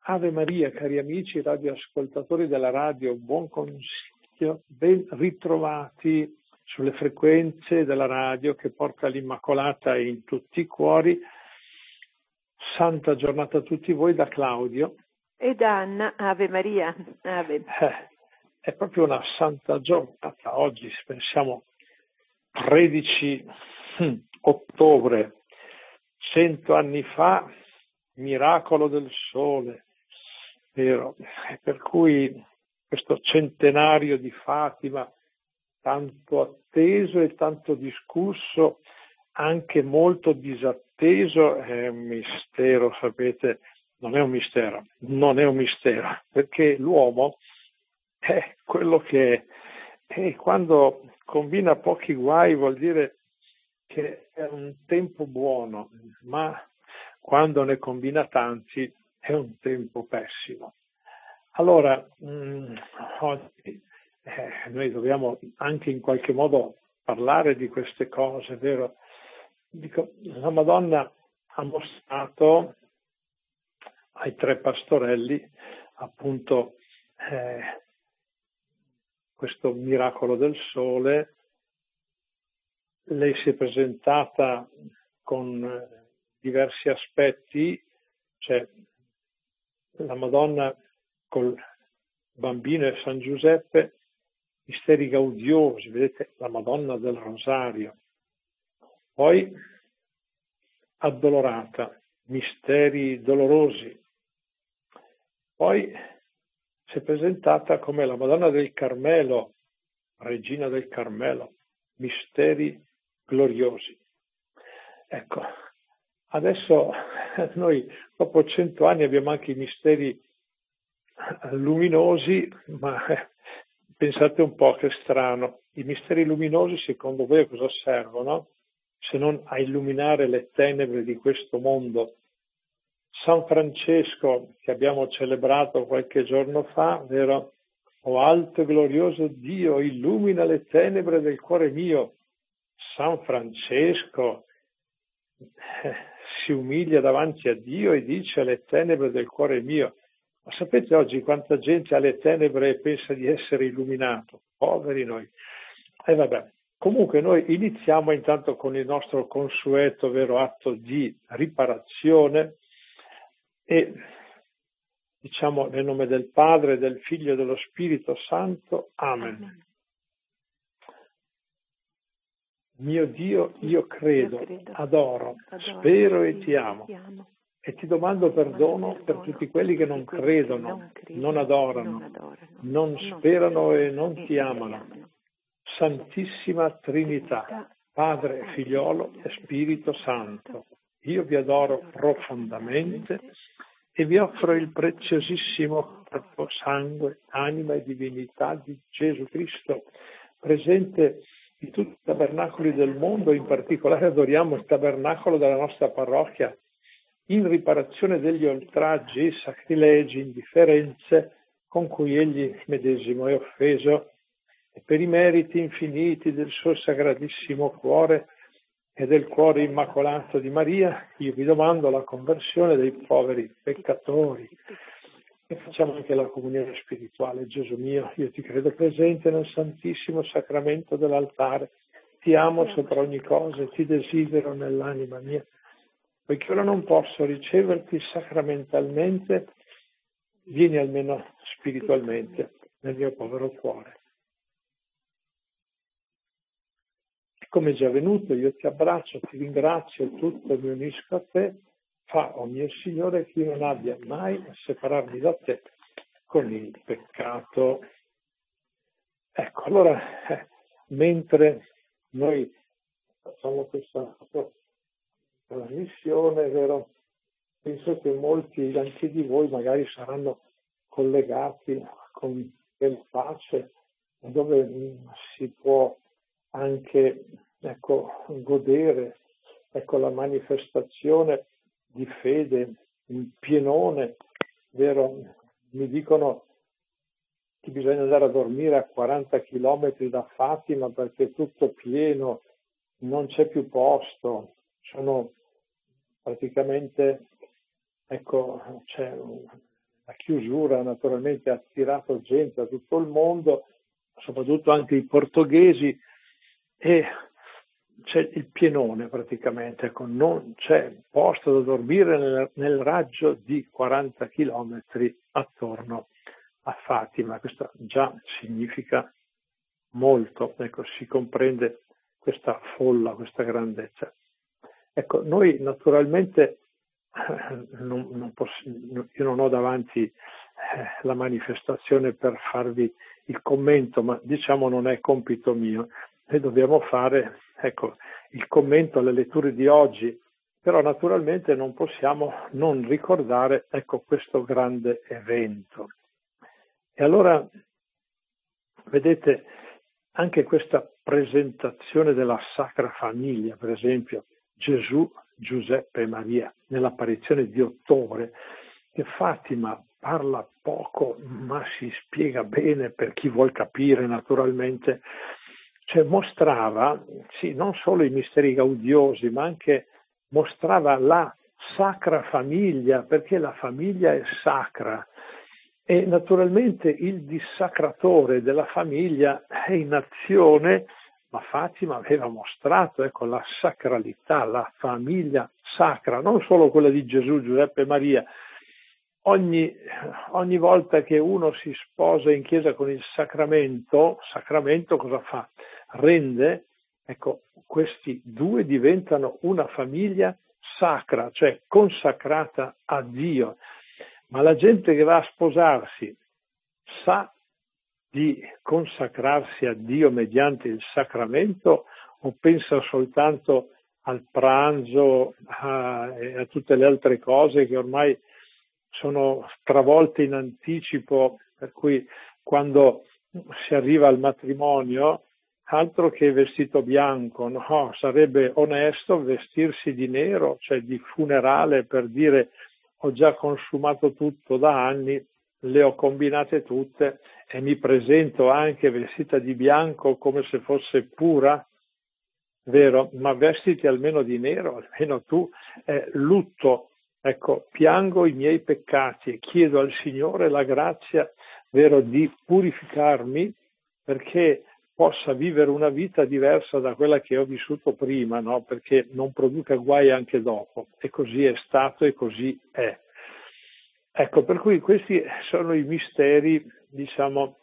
Ave Maria, cari amici radioascoltatori della radio, buon consiglio, ben ritrovati sulle frequenze della radio che porta l'Immacolata in tutti i cuori. Santa giornata a tutti voi da Claudio. E da Anna, Ave Maria, Ave. È proprio una santa giornata oggi, pensiamo 13 ottobre, 100 anni fa, miracolo del sole. Vero, per cui questo centenario di Fatima, tanto atteso e tanto discusso, anche molto disatteso, è un mistero, sapete, non è un mistero, perché l'uomo è quello che è, e quando combina pochi guai vuol dire che è un tempo buono, ma quando ne combina tanti è un tempo pessimo. Allora, oggi noi dobbiamo anche in qualche modo parlare di queste cose, vero? Dico, la Madonna ha mostrato ai tre pastorelli appunto questo miracolo del sole. Lei si è presentata con diversi aspetti, cioè la Madonna col bambino e San Giuseppe, misteri gaudiosi, vedete, la Madonna del Rosario. Poi addolorata, misteri dolorosi. Poi si è presentata come la Madonna del Carmelo, regina del Carmelo, misteri gloriosi. Ecco, adesso noi dopo 100 anni abbiamo anche i misteri luminosi, ma pensate un po' che strano. I misteri luminosi secondo voi a cosa servono? Se non a illuminare le tenebre di questo mondo. San Francesco, che abbiamo celebrato qualche giorno fa, vero? O alto e glorioso Dio, illumina le tenebre del cuore mio. San Francesco si umilia davanti a Dio e dice alle tenebre del cuore mio. Ma sapete oggi quanta gente ha le tenebre e pensa di essere illuminato? Poveri noi. E vabbè. Comunque noi iniziamo intanto con il nostro consueto vero atto di riparazione e diciamo nel nome del Padre, del Figlio e dello Spirito Santo. Amen. Mio Dio, io credo, adoro, spero e ti amo. E ti domando perdono per tutti quelli che non credono, non adorano, non sperano e non ti amano. Santissima Trinità, Padre, Figliolo e Spirito Santo, io vi adoro profondamente e vi offro il preziosissimo corpo, sangue, anima e divinità di Gesù Cristo, presente in tutti i tabernacoli del mondo, in particolare adoriamo il tabernacolo della nostra parrocchia, in riparazione degli oltraggi, sacrilegi, indifferenze con cui egli medesimo è offeso, e per i meriti infiniti del suo sacratissimo cuore e del cuore immacolato di Maria, io vi domando la conversione dei poveri peccatori. E facciamo anche la comunione spirituale. Gesù mio, io ti credo presente nel Santissimo Sacramento dell'altare, ti amo sopra ogni cosa e ti desidero nell'anima mia. Poiché ora non posso riceverti sacramentalmente, vieni almeno spiritualmente nel mio povero cuore. E come è già venuto, io ti abbraccio, ti ringrazio, tutto mi unisco a te. Fa, o mio Signore, che io non abbia mai a separarmi da te con il peccato. Ecco, allora, mentre noi facciamo questa trasmissione, vero? Penso che molti anche di voi magari saranno collegati con quel pace dove si può anche godere la manifestazione di fede in pienone, vero? Mi dicono che bisogna andare a dormire a 40 chilometri da Fatima perché è tutto pieno, non c'è più posto, sono praticamente, c'è la chiusura naturalmente ha attirato gente da tutto il mondo, soprattutto anche i portoghesi, e c'è il pienone praticamente, ecco, non c'è posto da dormire nel raggio di 40 chilometri attorno a Fatima. Questo già significa molto, ecco, si comprende questa folla, questa grandezza. Ecco, noi naturalmente io non ho davanti la manifestazione per farvi il commento, ma diciamo non è compito mio. Noi dobbiamo fare, ecco, il commento alle letture di oggi, però naturalmente non possiamo non ricordare, ecco, questo grande evento. E allora, vedete, anche questa presentazione della Sacra Famiglia, per esempio, Gesù, Giuseppe e Maria, nell'apparizione di ottobre, che Fatima parla poco, ma si spiega bene per chi vuol capire naturalmente, cioè mostrava, sì, non solo i misteri gaudiosi, ma anche mostrava la Sacra Famiglia, perché la famiglia è sacra. E naturalmente il dissacratore della famiglia è in azione, ma Fatima aveva mostrato, ecco, la sacralità, la famiglia sacra, non solo quella di Gesù, Giuseppe e Maria. Ogni volta che uno si sposa in chiesa con il sacramento cosa fa? Rende, ecco, questi due diventano una famiglia sacra, cioè consacrata a Dio. Ma la gente che va a sposarsi sa di consacrarsi a Dio mediante il sacramento o pensa soltanto al pranzo e a tutte le altre cose che ormai sono stravolte in anticipo, per cui quando si arriva al matrimonio, altro che vestito bianco, no, sarebbe onesto vestirsi di nero, cioè di funerale, per dire ho già consumato tutto da anni, le ho combinate tutte e mi presento anche vestita di bianco come se fosse pura, vero? Ma vestiti almeno di nero, almeno tu, lutto, ecco, piango i miei peccati e chiedo al Signore la grazia, vero, di purificarmi perché possa vivere una vita diversa da quella che ho vissuto prima, no? Perché non produca guai anche dopo. E così è stato e così è. Ecco, per cui questi sono i misteri, diciamo,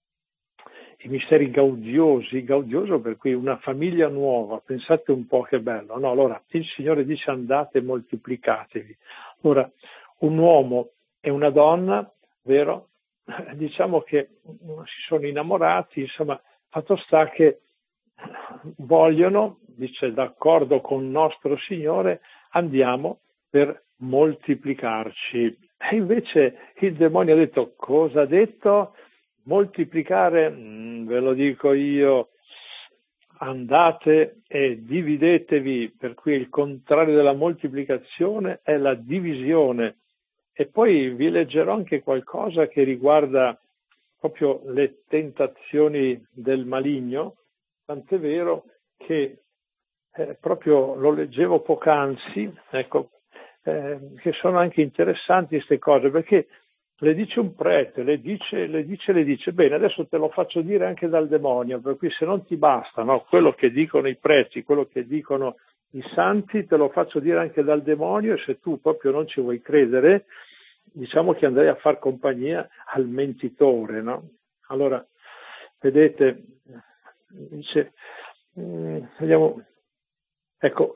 i misteri gaudioso per cui una famiglia nuova, pensate un po' che bello, no? Allora, il Signore dice andate e moltiplicatevi. Ora, un uomo e una donna, vero? Diciamo che si sono innamorati, insomma, fatto sta che vogliono, dice d'accordo con nostro Signore, andiamo per moltiplicarci. E invece il demonio ha detto, cosa ha detto? Moltiplicare, ve lo dico io, andate e dividetevi, per cui il contrario della moltiplicazione è la divisione. E poi vi leggerò anche qualcosa che riguarda proprio le tentazioni del maligno, tant'è vero che proprio lo leggevo poc'anzi, ecco, che sono anche interessanti queste cose, perché le dice un prete, le dice, bene, adesso te lo faccio dire anche dal demonio, per cui se non ti basta, no, quello che dicono i preti, quello che dicono i santi, te lo faccio dire anche dal demonio, e se tu proprio non ci vuoi credere, diciamo che andrei a far compagnia al mentitore, no? Allora, vedete, dice, vediamo, ecco,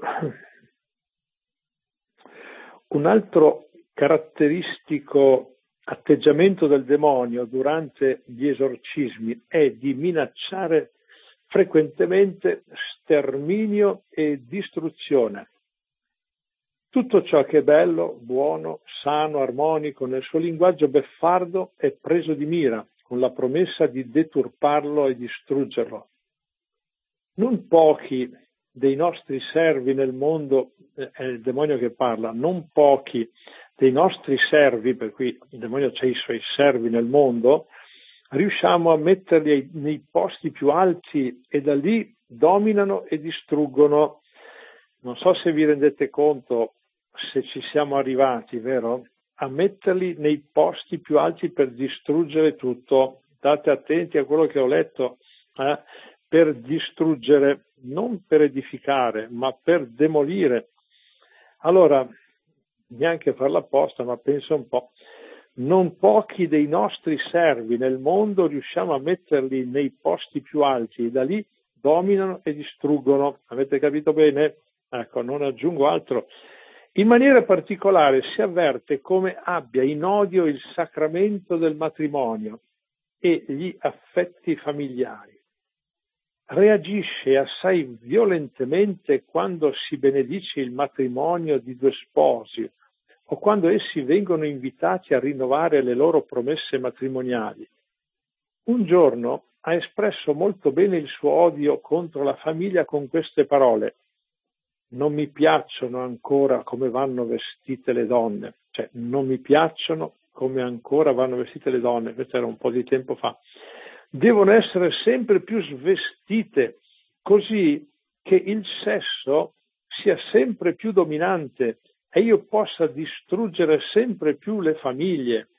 un altro caratteristico atteggiamento del demonio durante gli esorcismi è di minacciare frequentemente sterminio e distruzione. Tutto ciò che è bello, buono, sano, armonico nel suo linguaggio beffardo è preso di mira, con la promessa di deturparlo e distruggerlo. Non pochi dei nostri servi nel mondo, è il demonio che parla, non pochi dei nostri servi, per cui il demonio c'ha i suoi servi nel mondo, riusciamo a metterli nei posti più alti e da lì dominano e distruggono. Non so se vi rendete conto, se ci siamo arrivati, vero? a metterli nei posti più alti per distruggere tutto. State attenti a quello che ho letto, per distruggere, non per edificare, ma per demolire. Allora, neanche farla apposta, ma pensa un po'. Non pochi dei nostri servi nel mondo riusciamo a metterli nei posti più alti e da lì dominano e distruggono. Avete capito bene? Ecco, non aggiungo altro. In maniera particolare si avverte come abbia in odio il sacramento del matrimonio e gli affetti familiari. Reagisce assai violentemente quando si benedice il matrimonio di due sposi o quando essi vengono invitati a rinnovare le loro promesse matrimoniali. Un giorno ha espresso molto bene il suo odio contro la famiglia con queste parole: non mi piacciono ancora come vanno vestite le donne, cioè non mi piacciono come ancora vanno vestite le donne, questo era un po' di tempo fa. Devono essere sempre più svestite, così che il sesso sia sempre più dominante e io possa distruggere sempre più le famiglie.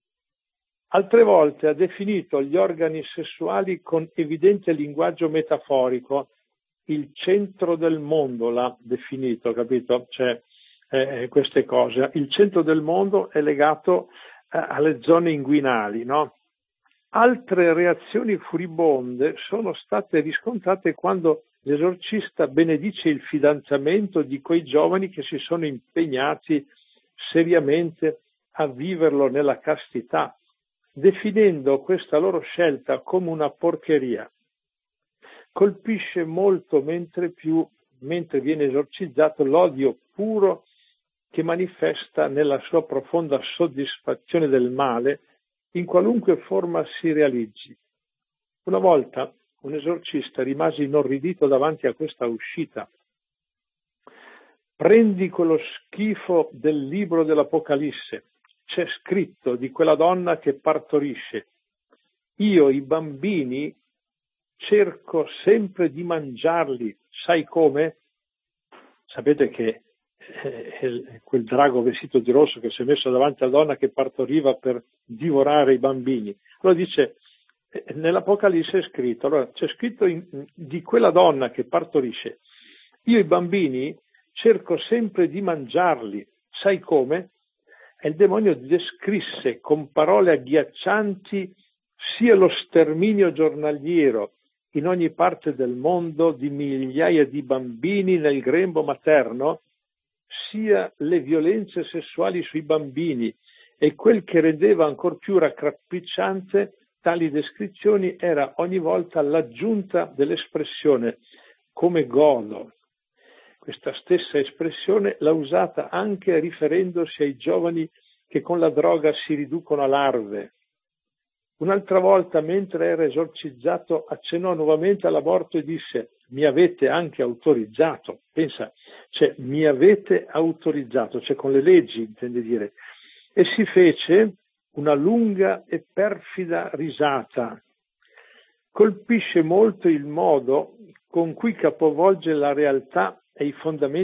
Altre volte ha definito gli organi sessuali con evidente linguaggio metaforico. Il centro del mondo l'ha definito, capito? Cioè, queste cose. Il centro del mondo è legato alle zone inguinali, no? Altre reazioni furibonde sono state riscontrate quando l'esorcista benedice il fidanzamento di quei giovani che si sono impegnati seriamente a viverlo nella castità, definendo questa loro scelta come una porcheria. Colpisce molto mentre viene esorcizzato l'odio puro che manifesta nella sua profonda soddisfazione del male in qualunque forma si realizzi. Una volta un esorcista rimase inorridito davanti a questa uscita. Prendi quello schifo del libro dell'Apocalisse, c'è scritto di quella donna che partorisce. Io i bambini cerco sempre di mangiarli, sai come? Sapete che quel drago vestito di rosso che si è messo davanti alla donna che partoriva per divorare i bambini. Allora dice, nell'Apocalisse è scritto, allora c'è scritto di quella donna che partorisce, io i bambini cerco sempre di mangiarli, sai come? E il demonio descrisse con parole agghiaccianti sia lo sterminio giornaliero in ogni parte del mondo di migliaia di bambini nel grembo materno, sia le violenze sessuali sui bambini, e quel che rendeva ancor più raccapricciante tali descrizioni era ogni volta l'aggiunta dell'espressione come godo. Questa stessa espressione l'ha usata anche riferendosi ai giovani che con la droga si riducono a larve. Un'altra volta, mentre era esorcizzato, accennò nuovamente all'aborto e disse: mi avete anche autorizzato. Pensa, cioè mi avete autorizzato, cioè con le leggi intende dire. E si fece una lunga e perfida risata. Colpisce molto il modo con cui capovolge la realtà e i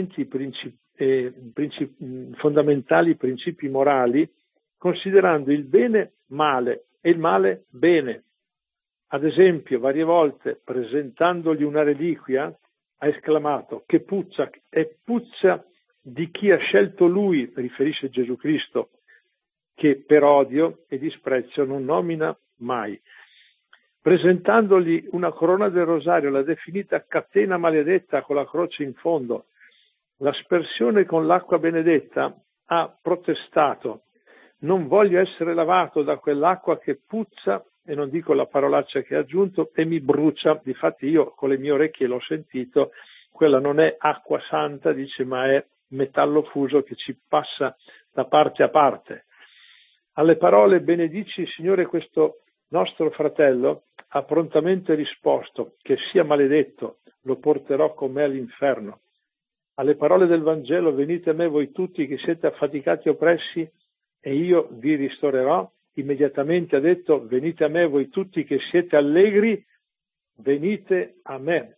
fondamentali principi morali, considerando il bene male e il male bene. Ad esempio, varie volte, presentandogli una reliquia, ha esclamato: che puzza, è puzza di chi ha scelto lui, riferisce Gesù Cristo, che per odio e disprezzo non nomina mai. Presentandogli una corona del rosario, l'ha definita catena maledetta con la croce in fondo. L'aspersione con l'acqua benedetta ha protestato: non voglio essere lavato da quell'acqua che puzza, e non dico la parolaccia che ha aggiunto, e mi brucia. Difatti io con le mie orecchie l'ho sentito, quella non è acqua santa, dice, ma è metallo fuso che ci passa da parte a parte. Alle parole benedici, Signore, questo nostro fratello, ha prontamente risposto: che sia maledetto, lo porterò con me all'inferno. Alle parole del Vangelo: venite a me voi tutti che siete affaticati e oppressi e io vi ristorerò, immediatamente ha detto: venite a me voi tutti che siete allegri, venite a me.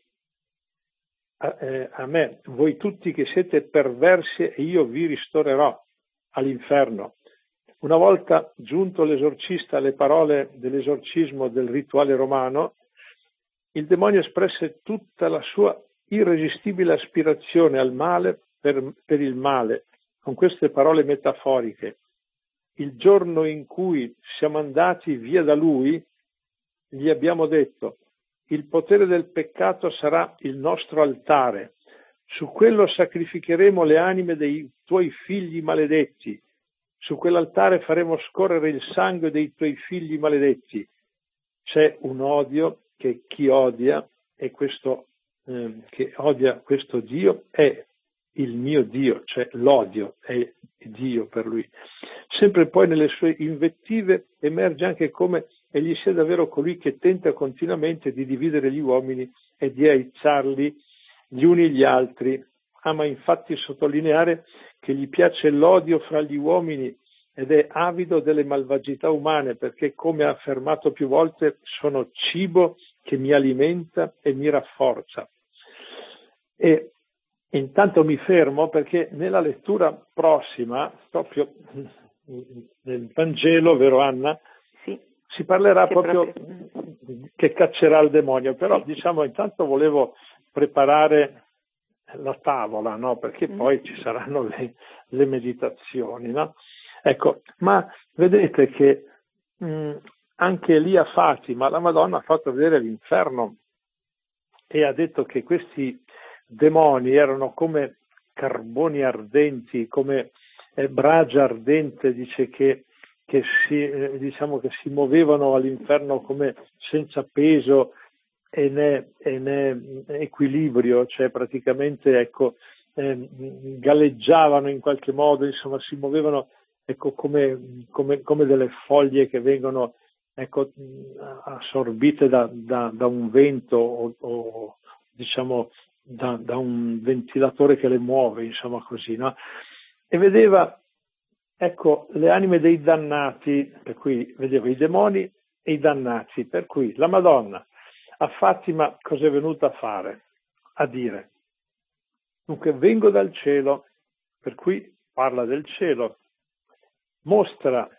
A me, voi tutti che siete perversi e io vi ristorerò all'inferno. Una volta giunto l'esorcista alle parole dell'esorcismo del rituale romano, il demonio espresse tutta la sua irresistibile aspirazione al male per il male, con queste parole metaforiche. Il giorno in cui siamo andati via da lui, gli abbiamo detto: il potere del peccato sarà il nostro altare, su quello sacrificheremo le anime dei tuoi figli maledetti, su quell'altare faremo scorrere il sangue dei tuoi figli maledetti. C'è un odio che chi odia, e questo che odia questo Dio è il mio Dio, cioè l'odio è Dio per lui. Sempre poi nelle sue invettive emerge anche come egli sia davvero colui che tenta continuamente di dividere gli uomini e di aizzarli gli uni gli altri. Ama infatti sottolineare che gli piace l'odio fra gli uomini ed è avido delle malvagità umane, perché, come ha affermato più volte, sono cibo che mi alimenta e mi rafforza. E intanto mi fermo perché nella lettura prossima, proprio nel Vangelo, vero Anna? Sì. Si parlerà proprio che caccerà il demonio, però diciamo intanto volevo preparare la tavola, no? Perché poi ci saranno le meditazioni, no? Ecco, ma vedete che anche lì a Fatima la Madonna ha fatto vedere l'inferno e ha detto che questi demoni erano come carboni ardenti, come bragia ardente, dice che si muovevano all'inferno come senza peso e né equilibrio, cioè praticamente galleggiavano in qualche modo, insomma si muovevano come delle foglie che vengono assorbite da un vento o diciamo da un ventilatore che le muove, insomma così, no? E vedeva le anime dei dannati, per cui vedeva i demoni e i dannati, per cui la Madonna a Fatima cosa è venuta a fare? A dire: dunque vengo dal cielo, per cui parla del cielo, mostra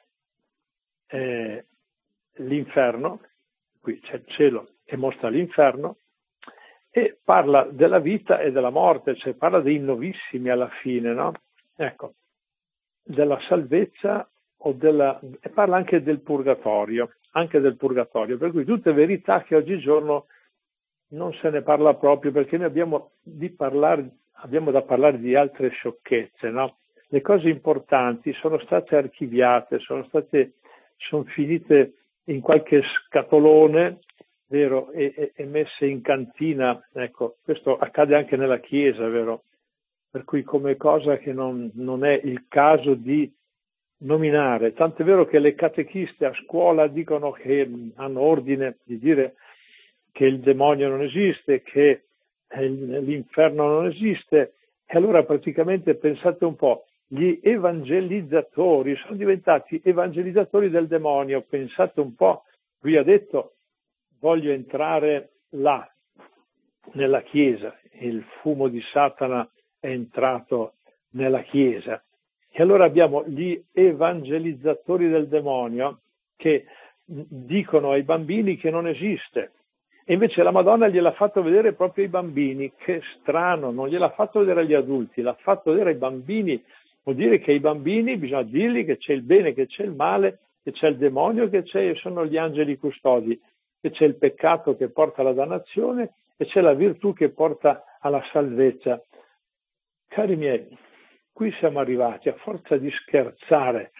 l'inferno, qui c'è il cielo e mostra l'inferno, e parla della vita e della morte, cioè parla dei novissimi alla fine, no? Ecco, della salvezza e parla anche del purgatorio, per cui tutte verità che oggigiorno non se ne parla proprio, perché noi abbiamo da parlare di altre sciocchezze, no? Le cose importanti sono state archiviate, sono finite in qualche scatolone, vero, e messe in cantina. Ecco, questo accade anche nella Chiesa, vero? Per cui come cosa che non è il caso di nominare. Tant'è vero che le catechiste a scuola dicono che hanno ordine di dire che il demonio non esiste, che l'inferno non esiste, e allora praticamente pensate un po', gli evangelizzatori sono diventati evangelizzatori del demonio, pensate un po', lui ha detto: voglio entrare là, nella Chiesa, il fumo di Satana è entrato nella Chiesa. E allora abbiamo gli evangelizzatori del demonio che dicono ai bambini che non esiste. E invece la Madonna gliel'ha fatto vedere proprio ai bambini. Che strano, non gliel'ha fatto vedere agli adulti, l'ha fatto vedere ai bambini. Vuol dire che ai bambini bisogna dirgli che c'è il bene, che c'è il male, che c'è il demonio, che sono gli angeli custodi, che c'è il peccato che porta alla dannazione e c'è la virtù che porta alla salvezza. Cari miei, qui siamo arrivati a forza di scherzare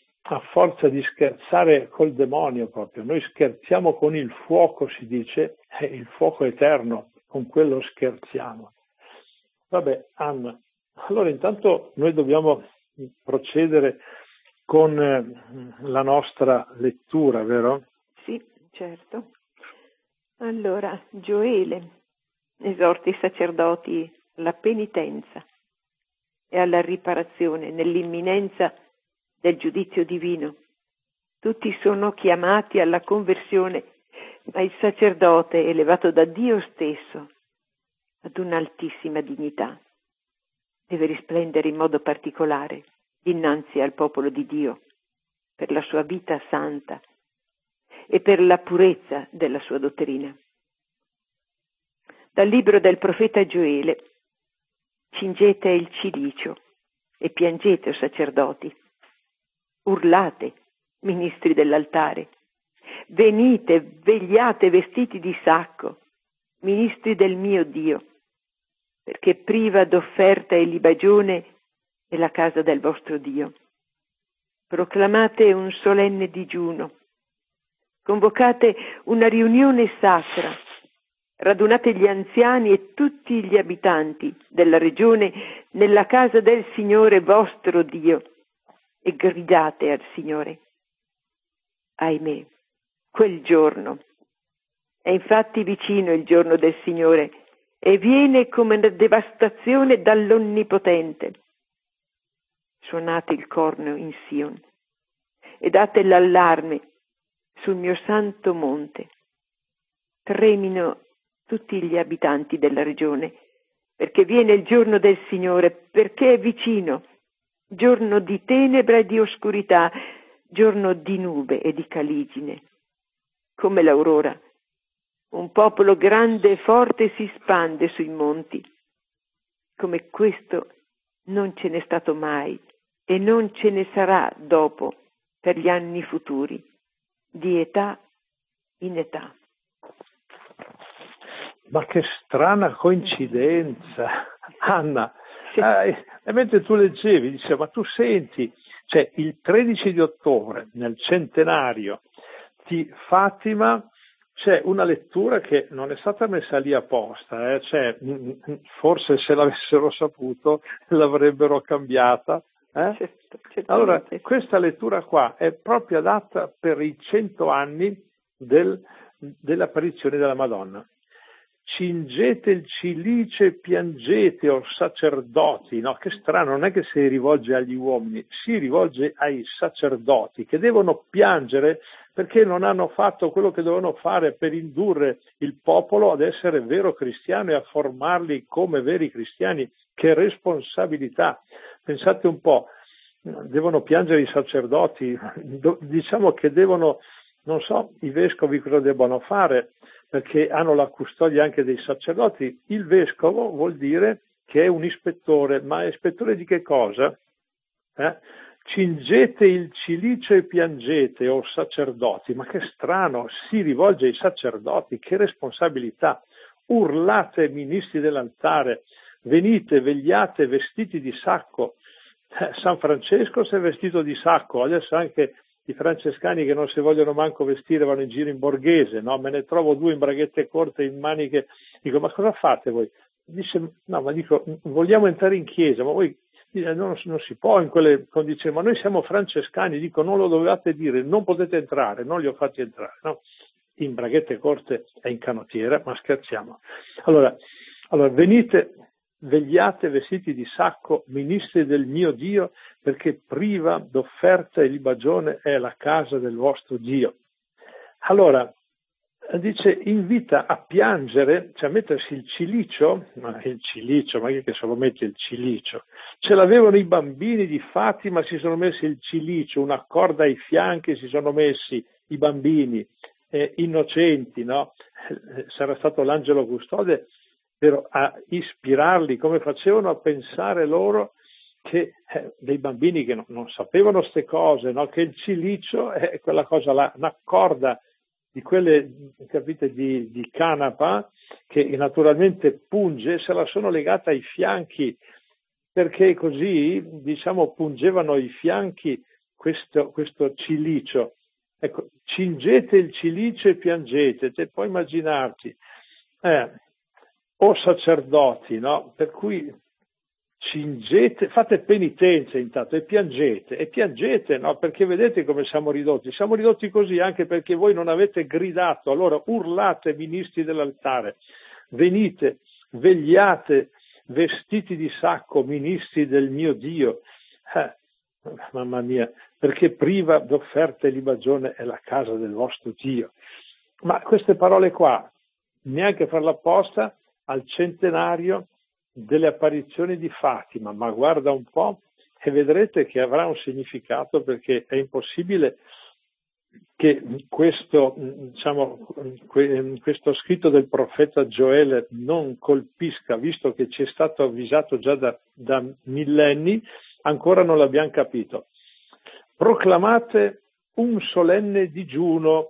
col demonio proprio. Noi scherziamo con il fuoco, si dice, il fuoco eterno, con quello scherziamo. Vabbè, Anna, allora intanto noi dobbiamo procedere con la nostra lettura, vero? Sì, certo. Allora, Gioele esorta i sacerdoti alla penitenza e alla riparazione nell'imminenza del giudizio divino. Tutti sono chiamati alla conversione, ma il sacerdote, elevato da Dio stesso ad un'altissima dignità, deve risplendere in modo particolare dinanzi al popolo di Dio, per la sua vita santa e per la purezza della sua dottrina. Dal libro del profeta Gioele: cingete il cilicio e piangete, o sacerdoti, urlate, ministri dell'altare, venite, vegliate vestiti di sacco, ministri del mio Dio, perché priva d'offerta e libagione è la casa del vostro Dio. Proclamate un solenne digiuno, convocate una riunione sacra, radunate gli anziani e tutti gli abitanti della regione nella casa del Signore vostro Dio e gridate al Signore. Ahimè, quel giorno è infatti vicino, il giorno del Signore, e viene come una devastazione dall'Onnipotente. Suonate il corno in Sion e date l'allarme sul mio santo monte. Tremino tutti gli abitanti della regione, perché viene il giorno del Signore, perché è vicino, giorno di tenebra e di oscurità, giorno di nube e di caligine. Come l'aurora, un popolo grande e forte si spande sui monti. Come questo non ce n'è stato mai e non ce ne sarà dopo per gli anni futuri, di età in età. Ma che strana coincidenza, Anna. E mentre tu leggevi, dicevo, ma tu senti, cioè il 13 di ottobre, nel centenario di Fatima, c'è una lettura che non è stata messa lì apposta, cioè, forse se l'avessero saputo l'avrebbero cambiata. Certo. Allora, questa lettura qua è proprio adatta per i 100 anni dell'apparizione della Madonna. Cingete il cilice e piangete, o sacerdoti, no? Che strano, non è che si rivolge agli uomini, si rivolge ai sacerdoti che devono piangere perché non hanno fatto quello che dovevano fare per indurre il popolo ad essere vero cristiano e a formarli come veri cristiani. Che responsabilità! Pensate un po', devono piangere i sacerdoti, diciamo che devono, non so, i vescovi cosa debbano fare, perché hanno la custodia anche dei sacerdoti. Il vescovo vuol dire che è un ispettore, ma ispettore di che cosa? Cingete il cilicio e piangete, o sacerdoti, ma che strano, si rivolge ai sacerdoti, che responsabilità. Urlate, ministri dell'altare, venite, vegliate, vestiti di sacco. San Francesco si è vestito di sacco, adesso anche i francescani che non si vogliono manco vestire vanno in giro in borghese, no? Me ne trovo due in braghette corte, in maniche, dico, ma cosa fate voi? Dice, no, ma dico, vogliamo entrare in chiesa, ma voi, non si può in quelle condizioni, ma noi siamo francescani, dico, non lo dovevate dire, non potete entrare, non li ho fatti entrare, no? In braghette corte e in canottiera, ma scherziamo. Allora venite, vegliate vestiti di sacco, ministri del mio Dio, perché priva d'offerta e libagione è la casa del vostro Dio. Allora, dice, invita a piangere, cioè a mettersi il cilicio, ma che se lo mette il cilicio? Ce l'avevano i bambini di Fatima, si sono messi il cilicio, una corda ai fianchi, si sono messi i bambini innocenti, no? Sarà stato l'angelo custode a ispirarli, come facevano a pensare loro che dei bambini che non sapevano queste cose, no? Che il cilicio è quella cosa là, una corda di quelle, capite, di canapa, che naturalmente punge, se la sono legata ai fianchi, perché così, diciamo, pungevano i fianchi questo cilicio. Ecco, cingete il cilicio e piangete, te puoi immaginarti, o sacerdoti, no? Per cui cingete, fate penitenza intanto e piangete, no? Perché vedete come siamo ridotti così anche perché voi non avete gridato. Allora urlate, ministri dell'altare, venite, vegliate, vestiti di sacco, ministri del mio Dio, mamma mia, perché priva d'offerta e libagione è la casa del vostro Dio. Ma queste parole qua, neanche farla apposta, al centenario delle apparizioni di Fatima, ma guarda un po', e vedrete che avrà un significato, perché è impossibile che questo scritto del profeta Gioele non colpisca, visto che ci è stato avvisato già da millenni, ancora non l'abbiamo capito. Proclamate un solenne digiuno.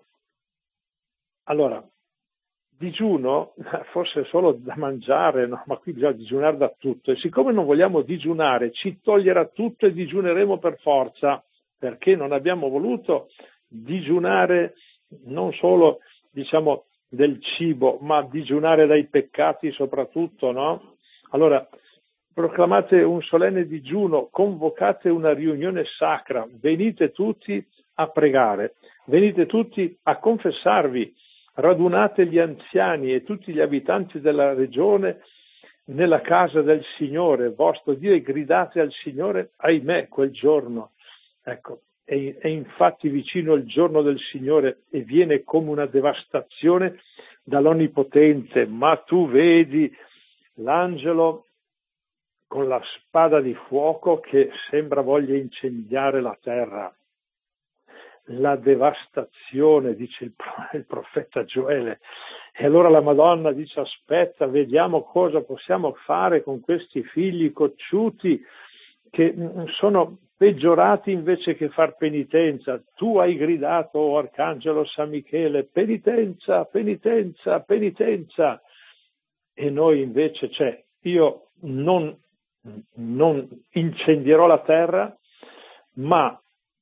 Allora, digiuno forse solo da mangiare, no? Ma qui bisogna digiunare da tutto, e siccome non vogliamo digiunare, ci toglierà tutto e digiuneremo per forza, perché non abbiamo voluto digiunare non solo, del cibo, ma digiunare dai peccati soprattutto, no? Allora, proclamate un solenne digiuno, convocate una riunione sacra, venite tutti a pregare, venite tutti a confessarvi, radunate gli anziani e tutti gli abitanti della regione nella casa del Signore, vostro Dio, e gridate al Signore, ahimè, quel giorno. Ecco, è infatti vicino il giorno del Signore e viene come una devastazione dall'Onnipotente, ma tu vedi l'angelo con la spada di fuoco che sembra voglia incendiare la terra. La devastazione, dice il profeta Gioele. E allora la Madonna dice: aspetta, vediamo cosa possiamo fare con questi figli cocciuti che sono peggiorati invece che far penitenza. Tu hai gridato, oh Arcangelo San Michele, penitenza, penitenza, penitenza. E noi invece, io non incendierò la terra, ma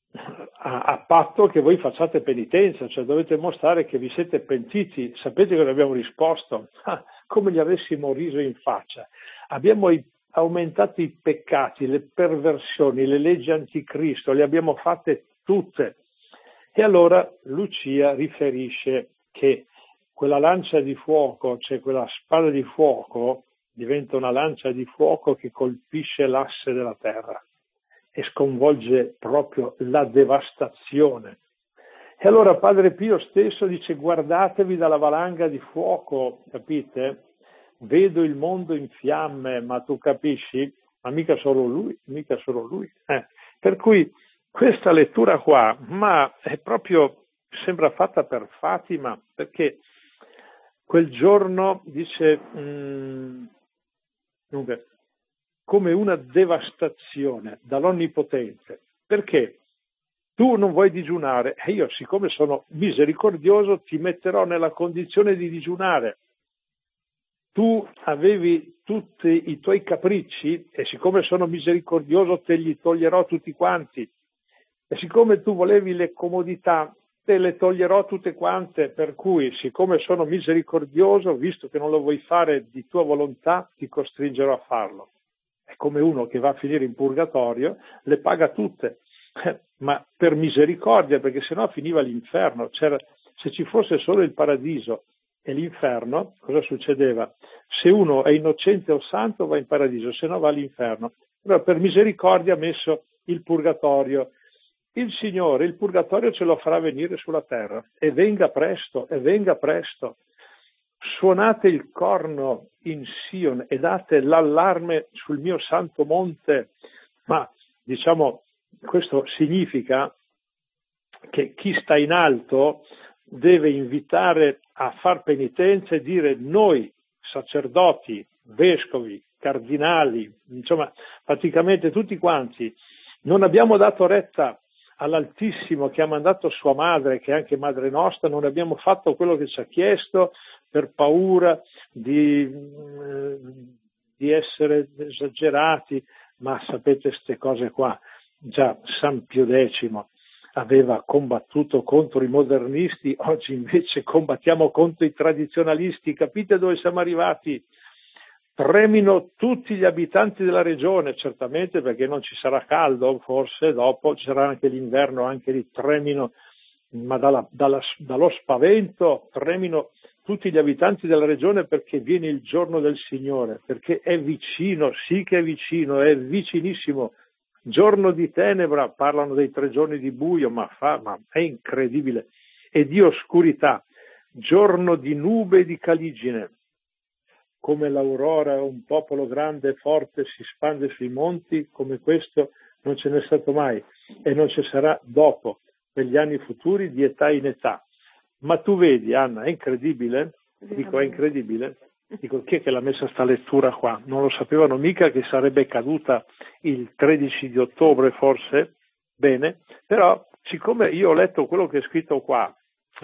a patto che voi facciate penitenza, cioè dovete mostrare che vi siete pentiti. Sapete cosa abbiamo risposto? Come gli avessimo riso in faccia. Abbiamo aumentato i peccati, le perversioni, le leggi anticristo, le abbiamo fatte tutte. E allora Lucia riferisce che quella lancia di fuoco, cioè quella spada di fuoco, diventa una lancia di fuoco che colpisce l'asse della terra e sconvolge proprio la devastazione. E allora Padre Pio stesso dice: guardatevi dalla valanga di fuoco, capite? Vedo il mondo in fiamme, ma tu capisci? Ma mica solo lui. Per cui questa lettura qua, ma è proprio, sembra fatta per Fatima, perché quel giorno dice, dunque, come una devastazione dall'Onnipotente. Perché? Tu non vuoi digiunare, e io, siccome sono misericordioso, ti metterò nella condizione di digiunare. Tu avevi tutti i tuoi capricci, e siccome sono misericordioso te li toglierò tutti quanti. E siccome tu volevi le comodità, te le toglierò tutte quante, per cui, siccome sono misericordioso, visto che non lo vuoi fare di tua volontà, ti costringerò a farlo. È come uno che va a finire in purgatorio, le paga tutte, ma per misericordia, perché sennò finiva l'inferno. Se ci fosse solo il paradiso e l'inferno, cosa succedeva? Se uno è innocente o santo va in paradiso, se no va all'inferno. Allora per misericordia ha messo il purgatorio. Il Signore il purgatorio ce lo farà venire sulla terra, e venga presto, e venga presto. Suonate il corno in Sion e date l'allarme sul mio santo monte. Ma questo significa che chi sta in alto deve invitare a far penitenza e dire: noi sacerdoti, vescovi, cardinali, praticamente tutti quanti, non abbiamo dato retta all'Altissimo che ha mandato sua madre, che è anche madre nostra, non abbiamo fatto quello che ci ha chiesto per paura di essere esagerati, ma sapete queste cose qua. Già San Pio X aveva combattuto contro i modernisti, oggi invece combattiamo contro i tradizionalisti. Capite dove siamo arrivati? Tremino tutti gli abitanti della regione, certamente perché non ci sarà caldo, forse dopo ci sarà anche l'inverno, anche lì tremino, ma dallo spavento tremino tutti gli abitanti della regione, perché viene il giorno del Signore, perché è vicino, sì che è vicino, è vicinissimo. Giorno di tenebra, parlano dei 3 giorni di buio, ma è incredibile, e di oscurità, giorno di nube e di caligine. Come l'aurora un popolo grande e forte si spande sui monti, come questo non ce n'è stato mai e non ci sarà dopo, per gli anni futuri, di età in età. Ma tu vedi, Anna, è incredibile, dico è incredibile, dico chi è che l'ha messa sta lettura qua? Non lo sapevano mica che sarebbe caduta il 13 di ottobre forse? Bene, però siccome io ho letto quello che è scritto qua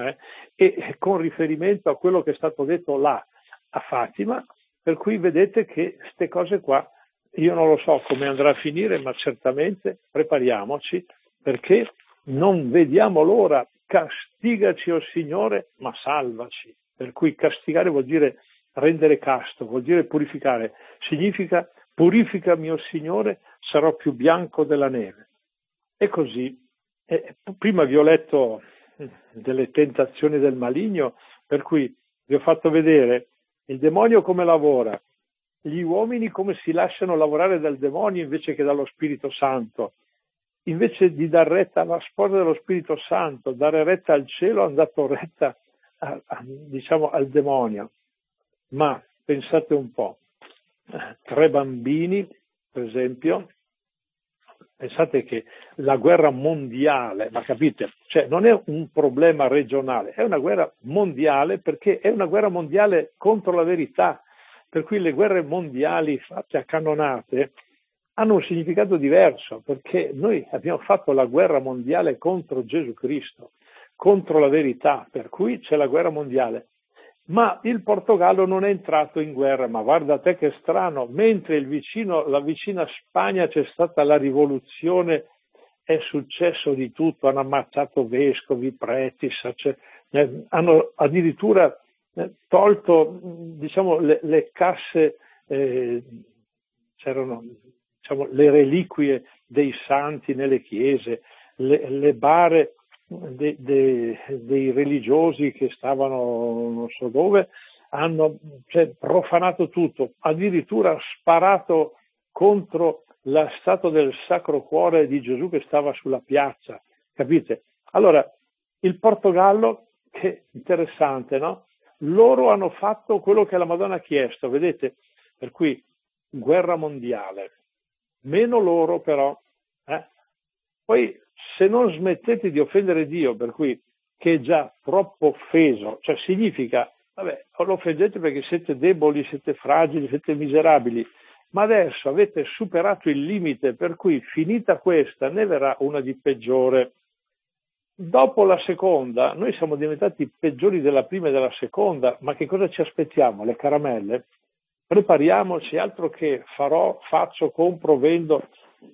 e con riferimento a quello che è stato detto là a Fatima, per cui vedete che queste cose qua, io non lo so come andrà a finire, ma certamente prepariamoci perché non vediamo l'ora. Castigaci, o Signore, ma salvaci. Per cui castigare vuol dire rendere casto, vuol dire purificare. Significa purificami, o Signore, sarò più bianco della neve. E così, prima vi ho letto delle tentazioni del maligno, per cui vi ho fatto vedere il demonio come lavora, gli uomini come si lasciano lavorare dal demonio invece che dallo Spirito Santo. Invece di dar retta alla sposa dello Spirito Santo, dare retta al cielo, hanno dato retta diciamo al demonio. Ma pensate un po', 3 bambini, per esempio, pensate che la guerra mondiale, ma capite, cioè non è un problema regionale, è una guerra mondiale perché è una guerra mondiale contro la verità, per cui le guerre mondiali fatte a cannonate hanno un significato diverso, perché noi abbiamo fatto la guerra mondiale contro Gesù Cristo, contro la verità, per cui c'è la guerra mondiale. Ma il Portogallo non è entrato in guerra, ma guarda te che strano, mentre la vicina Spagna c'è stata la rivoluzione, è successo di tutto, hanno ammazzato vescovi, preti, hanno addirittura tolto diciamo, le casse, c'erano diciamo, le reliquie dei santi nelle chiese, le bare dei religiosi che stavano non so dove, hanno profanato tutto, addirittura sparato contro la statua del Sacro Cuore di Gesù che stava sulla piazza, capite? Allora, il Portogallo, che interessante, no? Loro hanno fatto quello che la Madonna ha chiesto, vedete? Per cui guerra mondiale, meno loro però. Poi se non smettete di offendere Dio, per cui che è già troppo offeso, cioè significa, vabbè, lo offendete perché siete deboli, siete fragili, siete miserabili, ma adesso avete superato il limite, per cui finita questa ne verrà una di peggiore. Dopo la seconda, noi siamo diventati peggiori della prima e della seconda, ma che cosa ci aspettiamo? Le caramelle? Prepariamoci, altro che faccio, compro, vendo.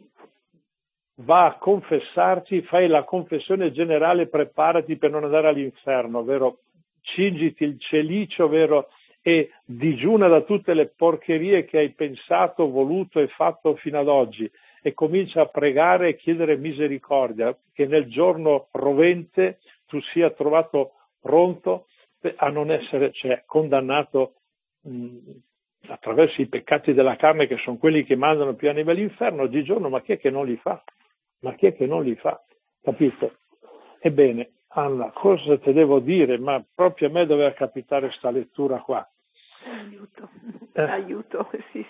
Va a confessarci, fai la confessione generale, preparati per non andare all'inferno, vero? Cingiti il celicio, vero? E digiuna da tutte le porcherie che hai pensato, voluto e fatto fino ad oggi e comincia a pregare e chiedere misericordia, che nel giorno rovente tu sia trovato pronto a non essere condannato attraverso i peccati della carne, che sono quelli che mandano più anime all'inferno. Oggigiorno, ma chi è che non li fa? Ma chi è che non li fa? Capito? Ebbene, Anna, cosa te devo dire? Ma proprio a me doveva capitare sta lettura qua. Aiuto, sì.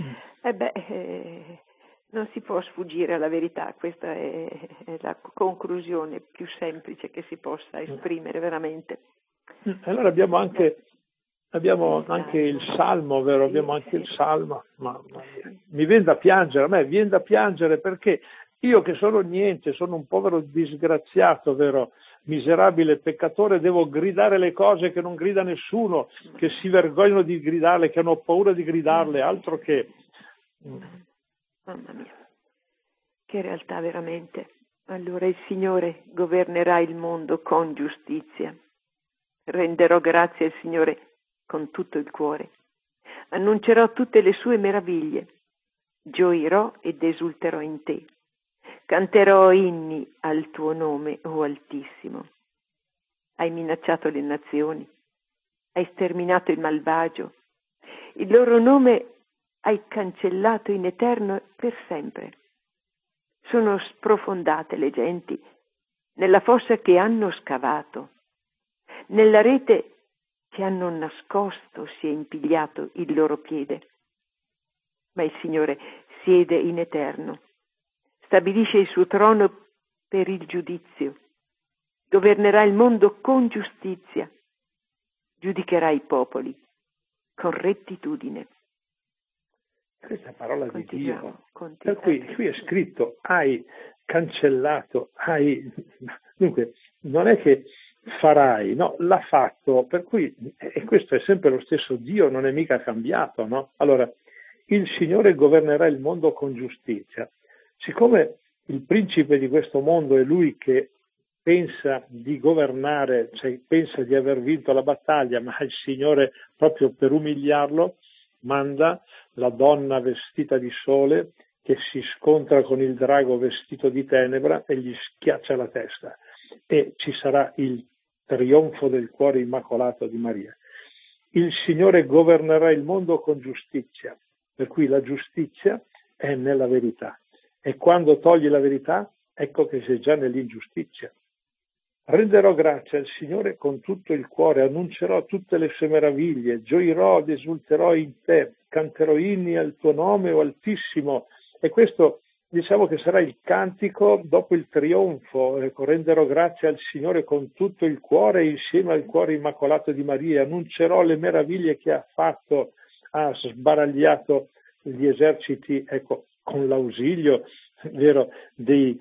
Non si può sfuggire alla verità, questa è la conclusione più semplice che si possa esprimere veramente. Allora abbiamo anche il Salmo, vero? Abbiamo anche il Salmo, ma mi viene da piangere, a me viene da piangere perché io che sono niente, sono un povero disgraziato, vero? Miserabile peccatore, devo gridare le cose che non grida nessuno, che si vergognano di gridarle, che hanno paura di gridarle, altro che... Mamma mia, che realtà veramente. Allora il Signore governerà il mondo con giustizia. Renderò grazie al Signore con tutto il cuore. Annuncerò tutte le sue meraviglie. Gioirò ed esulterò in te. Canterò inni al tuo nome, o Altissimo. Hai minacciato le nazioni. Hai sterminato il malvagio. Il loro nome hai cancellato in eterno per sempre. Sono sprofondate le genti nella fossa che hanno scavato. Nella rete che hanno nascosto si è impigliato il loro piede. Ma il Signore siede in eterno. stabilisce il suo trono per il giudizio, governerà il mondo con giustizia, giudicherà i popoli con rettitudine. Questa è parola di Dio. Per cui qui è scritto, hai cancellato, dunque non è che farai, no, l'ha fatto, per cui, e questo è sempre lo stesso Dio, non è mica cambiato, no? Allora, il Signore governerà il mondo con giustizia. Siccome il principe di questo mondo è lui che pensa di governare, cioè pensa di aver vinto la battaglia, ma il Signore, proprio per umiliarlo, manda la donna vestita di sole che si scontra con il drago vestito di tenebra e gli schiaccia la testa. E ci sarà il trionfo del cuore immacolato di Maria. Il Signore governerà il mondo con giustizia, per cui la giustizia è nella verità. E quando togli la verità, ecco che sei già nell'ingiustizia. Renderò grazie al Signore con tutto il cuore, annuncerò tutte le sue meraviglie, gioirò ed esulterò in te, canterò inni al tuo nome, o Altissimo. E questo diciamo che sarà il cantico dopo il trionfo. Renderò grazie al Signore con tutto il cuore, insieme al cuore immacolato di Maria, annuncerò le meraviglie che ha fatto, ha sbaragliato gli eserciti, ecco, con l'ausilio, vero, dei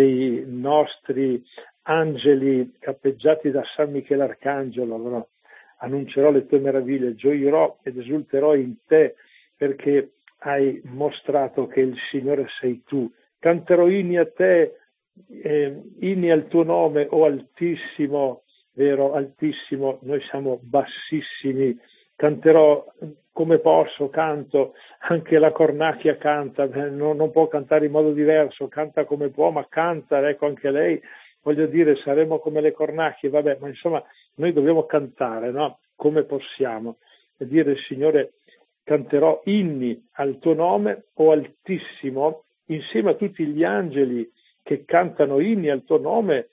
nostri angeli cappeggiati da San Michele Arcangelo, no? Annuncerò le tue meraviglie, gioirò ed esulterò in te perché hai mostrato che il Signore sei tu. Canterò inni a te, inni al tuo nome, o Altissimo, vero, Altissimo, noi siamo bassissimi, canterò come posso, canto, anche la cornacchia canta, non può cantare in modo diverso, canta come può, ma canta, ecco anche lei. Voglio dire, saremo come le cornacchie, vabbè, ma insomma noi dobbiamo cantare, no? Come possiamo. E dire, Signore, canterò inni al tuo nome, o Altissimo, insieme a tutti gli angeli che cantano inni al tuo nome,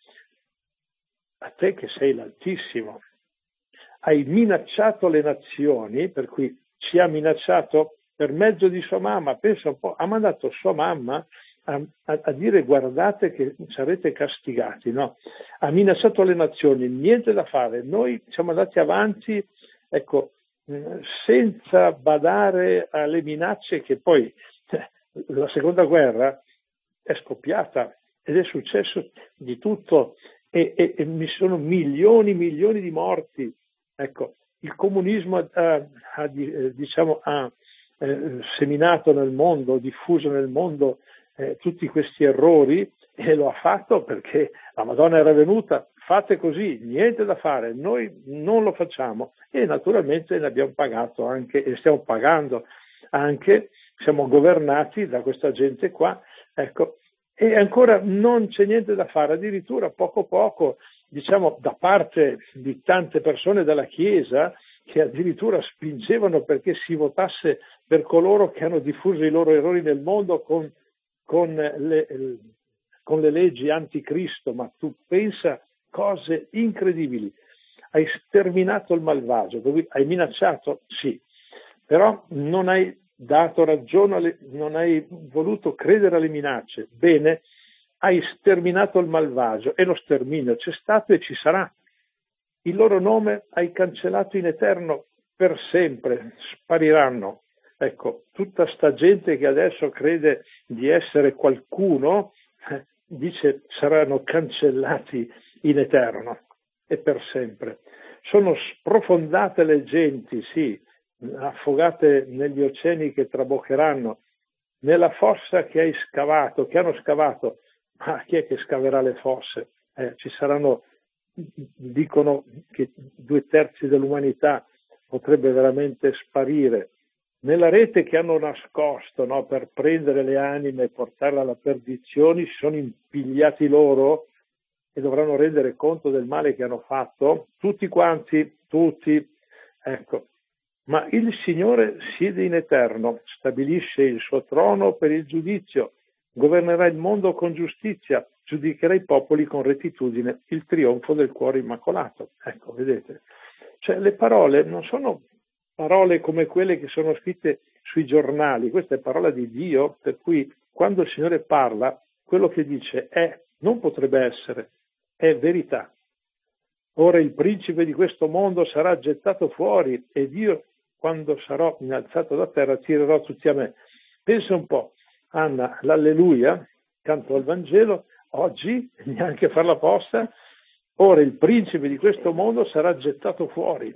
a te che sei l'Altissimo. Hai minacciato le nazioni, per cui ci ha minacciato per mezzo di sua mamma, pensa un po', ha mandato sua mamma a dire guardate che sarete castigati, no? Ha minacciato le nazioni, niente da fare, noi siamo andati avanti, ecco, senza badare alle minacce che poi la seconda guerra è scoppiata ed è successo di tutto e mi sono milioni di morti, ecco, il comunismo ha seminato nel mondo, diffuso nel mondo tutti questi errori e lo ha fatto perché la Madonna era venuta, fate così, niente da fare, noi non lo facciamo e naturalmente ne abbiamo pagato anche e stiamo pagando anche, siamo governati da questa gente qua, ecco, e ancora non c'è niente da fare, addirittura poco, diciamo, da parte di tante persone della Chiesa che addirittura spingevano perché si votasse per coloro che hanno diffuso i loro errori nel mondo con le leggi anticristo, ma tu pensa cose incredibili. Hai sterminato il malvagio, hai minacciato? Sì, però non hai dato ragione, non hai voluto credere alle minacce. Bene, hai sterminato il malvagio e lo sterminio c'è stato e ci sarà. Il loro nome hai cancellato in eterno per sempre, spariranno. Ecco, tutta sta gente che adesso crede di essere qualcuno, dice saranno cancellati in eterno e per sempre. Sono sprofondate le genti, sì, affogate negli oceani che traboccheranno, nella fossa che hai scavato, che hanno scavato. Ma chi è che scaverà le fosse? Ci saranno, dicono che 2/3 dell'umanità potrebbe veramente sparire. Nella rete che hanno nascosto, no, per prendere le anime e portarle alla perdizione, si sono impigliati loro e dovranno rendere conto del male che hanno fatto, tutti quanti, tutti, ecco. Ma il Signore siede in eterno, stabilisce il suo trono per il giudizio, governerà il mondo con giustizia, giudicherà i popoli con rettitudine, il trionfo del cuore immacolato. Ecco, vedete? Cioè le parole non sono parole come quelle che sono scritte sui giornali, questa è parola di Dio, per cui quando il Signore parla quello che dice è, non potrebbe essere, è verità. Ora il principe di questo mondo sarà gettato fuori ed io, quando sarò innalzato da terra, tirerò tutti a me. Pensa un po', Anna, l'alleluia, canto al Vangelo, oggi, neanche far la posta, ora il principe di questo mondo sarà gettato fuori.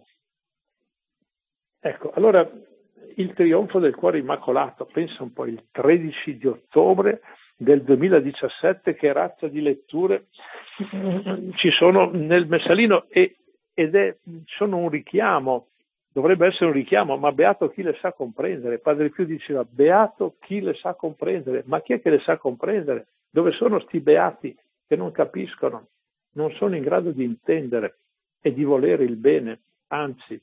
Ecco, allora il trionfo del cuore immacolato, pensa un po', il 13 di ottobre del 2017, che razza di letture ci sono nel Messalino sono un richiamo, dovrebbe essere un richiamo, ma beato chi le sa comprendere. Padre Pio diceva, beato chi le sa comprendere, ma chi è che le sa comprendere? Dove sono sti beati che non capiscono, non sono in grado di intendere e di volere il bene, anzi.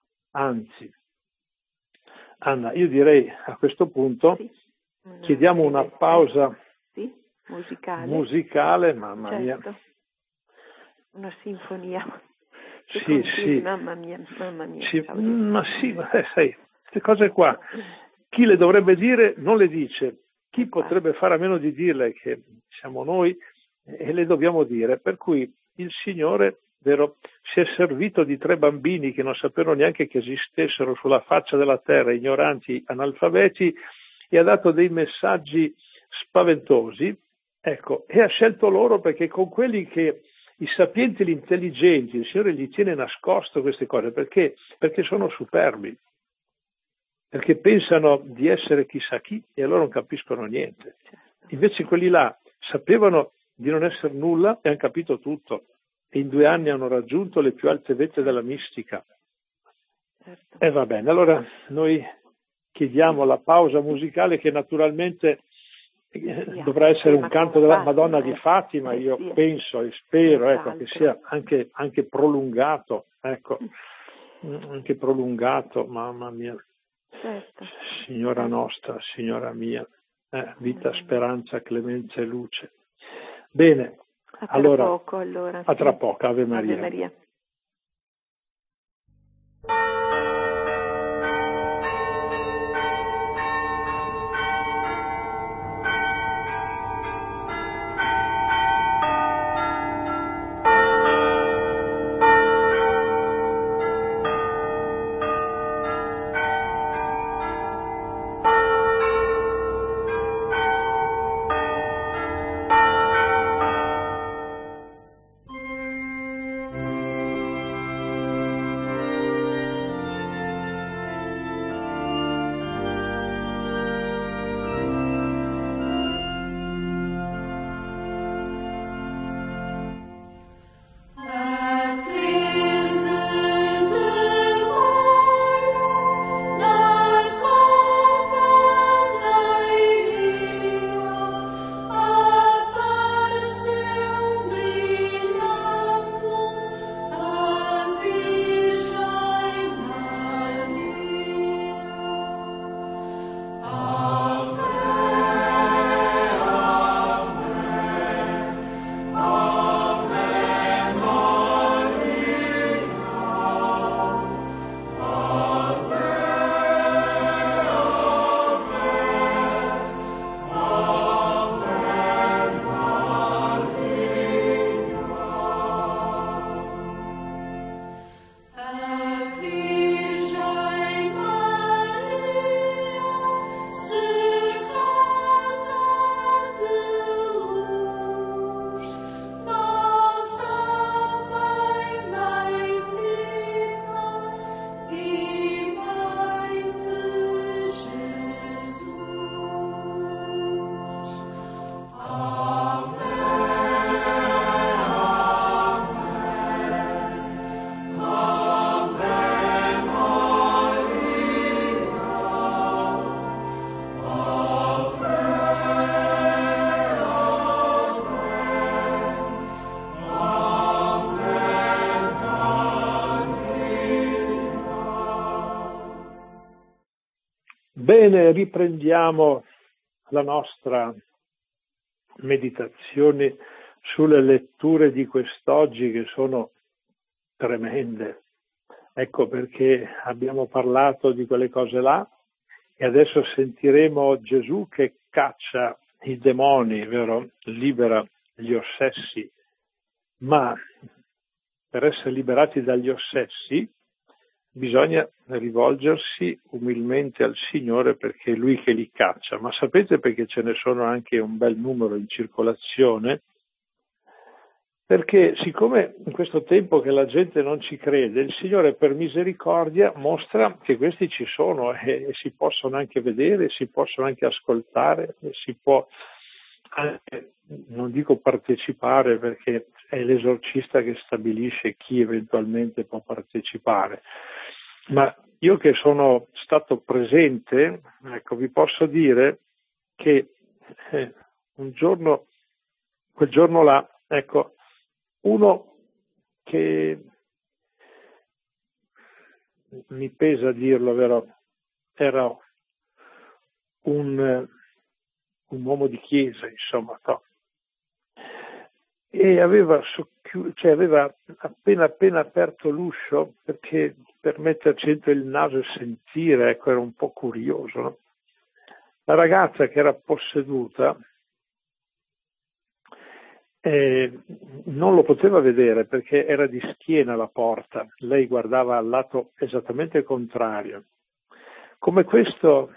Anna, io direi a questo punto chiediamo una pausa musicale, mamma mia. Una sinfonia. Sì. Mamma mia. Sì, ma sai, queste cose qua, chi le dovrebbe dire non le dice, chi potrebbe fare a meno di dirle, che siamo noi, e le dobbiamo dire, per cui il Signore, vero, si è servito di 3 bambini che non sapevano neanche che esistessero sulla faccia della terra, ignoranti, analfabeti, e ha dato dei messaggi spaventosi, ecco, e ha scelto loro perché con quelli che i sapienti e gli intelligenti, il Signore gli tiene nascosto queste cose, perché sono superbi, perché pensano di essere chissà chi e allora non capiscono niente. Invece quelli là sapevano di non essere nulla e hanno capito tutto, e in 2 anni hanno raggiunto le più alte vette della mistica. E va bene, allora noi chiediamo la pausa musicale, che naturalmente dovrà essere un canto della Madonna di Fatima, io penso e spero, ecco, che sia anche prolungato, ecco, anche prolungato, mamma mia. Signora nostra, Signora mia, vita, speranza, clemenza e luce. Bene, a tra poco, Ave Maria. Ave Maria. Bene, riprendiamo la nostra meditazione sulle letture di quest'oggi, che sono tremende. Ecco perché abbiamo parlato di quelle cose là e adesso sentiremo Gesù che caccia i demoni, vero? Libera gli ossessi, ma per essere liberati dagli ossessi bisogna rivolgersi umilmente al Signore, perché è Lui che li caccia. Ma sapete perché ce ne sono anche un bel numero in circolazione? Perché siccome in questo tempo che la gente non ci crede, il Signore per misericordia mostra che questi ci sono e si possono anche vedere, si possono anche ascoltare, e si può anche, non dico partecipare perché è l'esorcista che stabilisce chi eventualmente può partecipare, ma io che sono stato presente, ecco, vi posso dire che quel giorno là, ecco, uno che mi pesa dirlo, vero, era un uomo di chiesa, insomma, no? E aveva appena aperto l'uscio per metterci dentro il naso e sentire, ecco, era un po' curioso, no? La ragazza che era posseduta non lo poteva vedere perché era di schiena alla porta, lei guardava al lato esattamente contrario. Come questo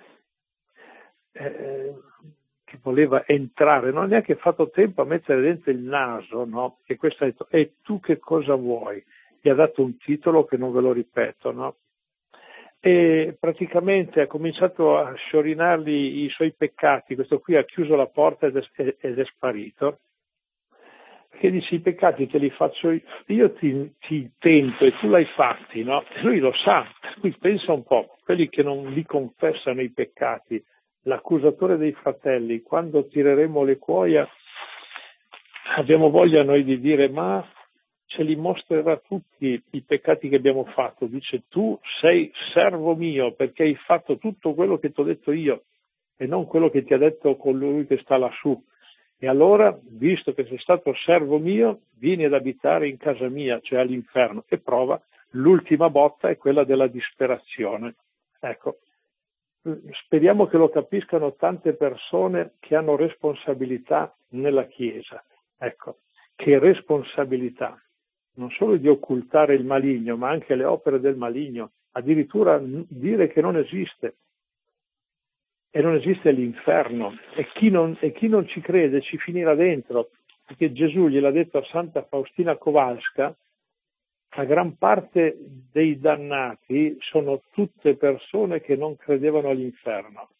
che voleva entrare, non ha neanche fatto tempo a mettere dentro il naso, no? E questo ha detto, e tu che cosa vuoi? Gli ha dato un titolo che non ve lo ripeto, no? E praticamente ha cominciato a sciorinargli i suoi peccati, questo qui ha chiuso la porta ed è sparito. Che dice, i peccati te li faccio io, ti tento e tu l'hai fatti, no? E lui lo sa, lui pensa un po', quelli che non li confessano i peccati, l'accusatore dei fratelli, quando tireremo le cuoia abbiamo voglia noi di dire, ma ce li mostrerà tutti i peccati che abbiamo fatto. Dice, tu sei servo mio perché hai fatto tutto quello che ti ho detto io e non quello che ti ha detto colui che sta lassù. E allora, visto che sei stato servo mio, vieni ad abitare in casa mia, cioè all'inferno. E prova, l'ultima botta è quella della disperazione. Ecco, speriamo che lo capiscano tante persone che hanno responsabilità nella Chiesa. Ecco, che responsabilità, non solo di occultare il maligno, ma anche le opere del maligno, addirittura dire che non esiste. E non esiste l'inferno, e chi non ci crede ci finirà dentro, perché Gesù gliel'ha detto a Santa Faustina Kowalska, la gran parte dei dannati sono tutte persone che non credevano all'inferno.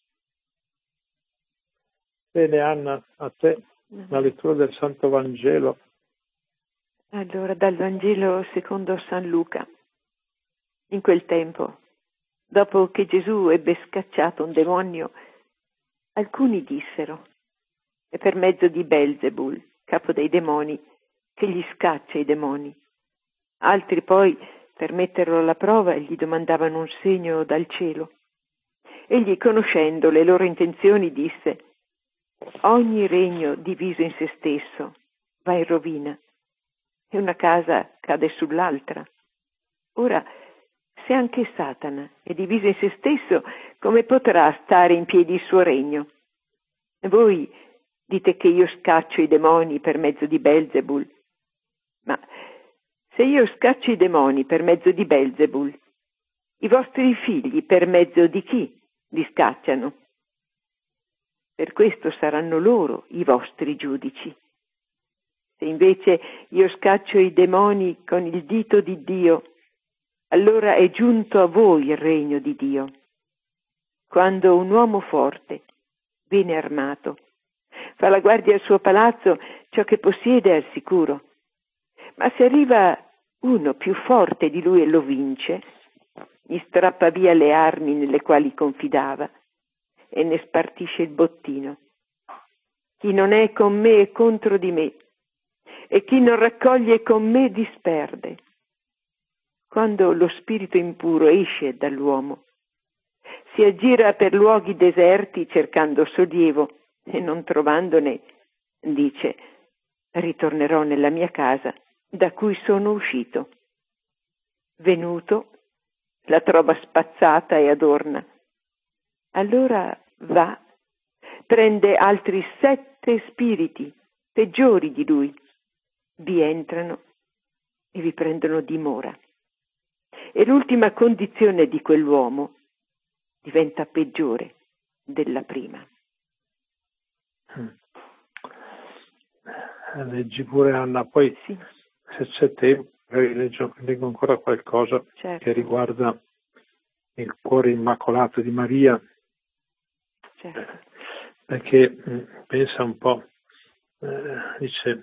Bene Anna, a te la lettura del Santo Vangelo. Allora, dal Vangelo secondo San Luca. In quel tempo, dopo che Gesù ebbe scacciato un demonio, alcuni dissero, è per mezzo di Belzebul, capo dei demoni, che gli scaccia i demoni. Altri poi, per metterlo alla prova, gli domandavano un segno dal cielo. Egli, conoscendo le loro intenzioni, disse, ogni regno diviso in se stesso va in rovina, e una casa cade sull'altra. Ora, se anche Satana è diviso in se stesso, come potrà stare in piedi il suo regno? Voi dite che io scaccio i demoni per mezzo di Belzebul, ma se io scaccio i demoni per mezzo di Belzebul, i vostri figli per mezzo di chi li scacciano? Per questo saranno loro i vostri giudici. Se invece io scaccio i demoni con il dito di Dio, allora è giunto a voi il regno di Dio. Quando un uomo forte, bene armato, fa la guardia al suo palazzo, ciò che possiede è al sicuro. Ma se arriva uno più forte di lui e lo vince, gli strappa via le armi nelle quali confidava e ne spartisce il bottino. Chi non è con me è contro di me, e chi non raccoglie con me disperde. Quando lo spirito impuro esce dall'uomo, si aggira per luoghi deserti cercando sollievo e non trovandone, dice, ritornerò nella mia casa da cui sono uscito. Venuto, la trova spazzata e adorna. Allora va, prende altri 7 spiriti peggiori di lui, vi entrano e vi prendono dimora. E l'ultima condizione di quell'uomo diventa peggiore della prima. Leggi pure, Anna, poi sì. Se c'è tempo leggo ancora qualcosa certo. che riguarda il cuore immacolato di Maria, certo. Perché pensa un po', dice,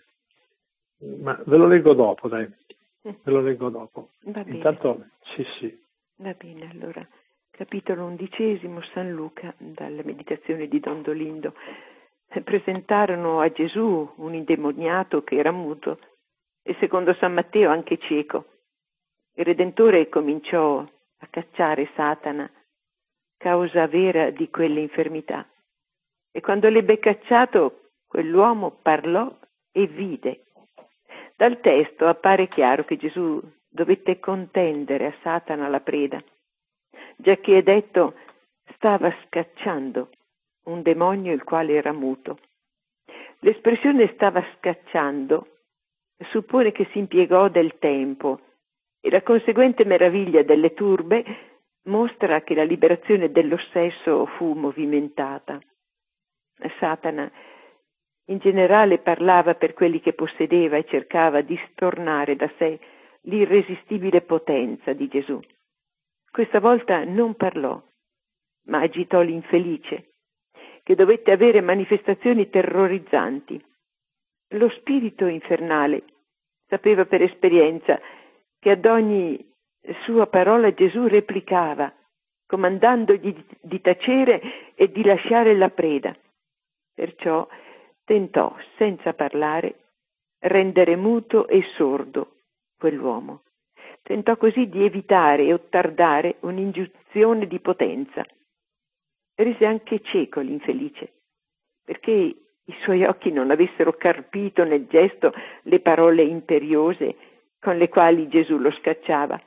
ma ve lo leggo dopo, dai, ve lo leggo dopo. Va bene. Intanto, sì. Va bene, allora, capitolo 11, San Luca, dalla meditazione di Don Dolindo. Presentarono a Gesù un indemoniato che era muto e secondo San Matteo anche cieco. Il Redentore cominciò a cacciare Satana, causa vera di quelle infermità. E quando l'ebbe cacciato, quell'uomo parlò e vide. Dal testo appare chiaro che Gesù dovette contendere a Satana la preda, giacché è detto stava scacciando un demonio il quale era muto. L'espressione stava scacciando suppone che si impiegò del tempo e la conseguente meraviglia delle turbe mostra che la liberazione dello stesso fu movimentata. Satana in generale parlava per quelli che possedeva e cercava di stornare da sé l'irresistibile potenza di Gesù. Questa volta non parlò, ma agitò l'infelice, che dovette avere manifestazioni terrorizzanti. Lo spirito infernale sapeva per esperienza che ad ogni sua parola Gesù replicava, comandandogli di tacere e di lasciare la preda. Perciò tentò, senza parlare, rendere muto e sordo quell'uomo. Tentò così di evitare e ottardare un'ingiunzione di potenza. Rese anche cieco l'infelice, perché i suoi occhi non avessero carpito nel gesto le parole imperiose con le quali Gesù lo scacciava.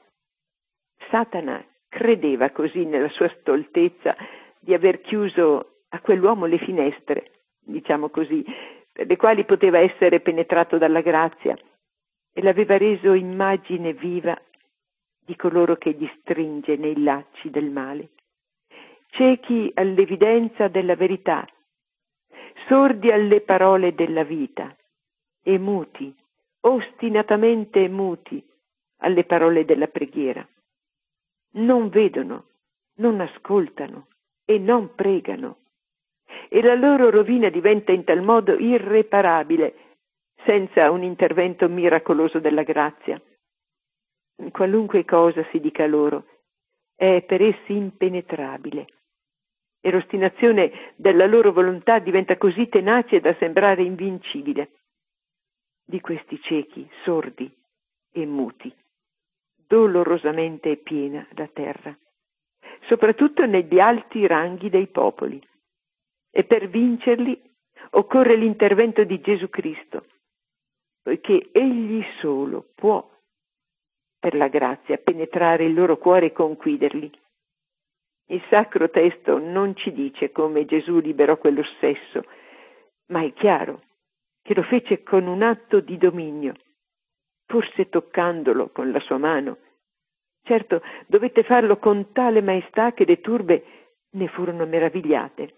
Satana credeva così nella sua stoltezza di aver chiuso a quell'uomo le finestre, diciamo così, per le quali poteva essere penetrato dalla grazia, e l'aveva reso immagine viva di coloro che gli stringe nei lacci del male. Ciechi all'evidenza della verità, sordi alle parole della vita e muti, ostinatamente muti alle parole della preghiera. Non vedono, non ascoltano e non pregano. E la loro rovina diventa in tal modo irreparabile senza un intervento miracoloso della grazia. Qualunque cosa si dica loro è per essi impenetrabile e l'ostinazione della loro volontà diventa così tenace da sembrare invincibile. Di questi ciechi, sordi e muti, dolorosamente è piena la terra, soprattutto negli alti ranghi dei popoli. E per vincerli occorre l'intervento di Gesù Cristo, poiché Egli solo può, per la grazia, penetrare il loro cuore e conquiderli. Il sacro testo non ci dice come Gesù liberò quello stesso, ma è chiaro che lo fece con un atto di dominio, forse toccandolo con la sua mano. Certo, dovette farlo con tale maestà che le turbe ne furono meravigliate.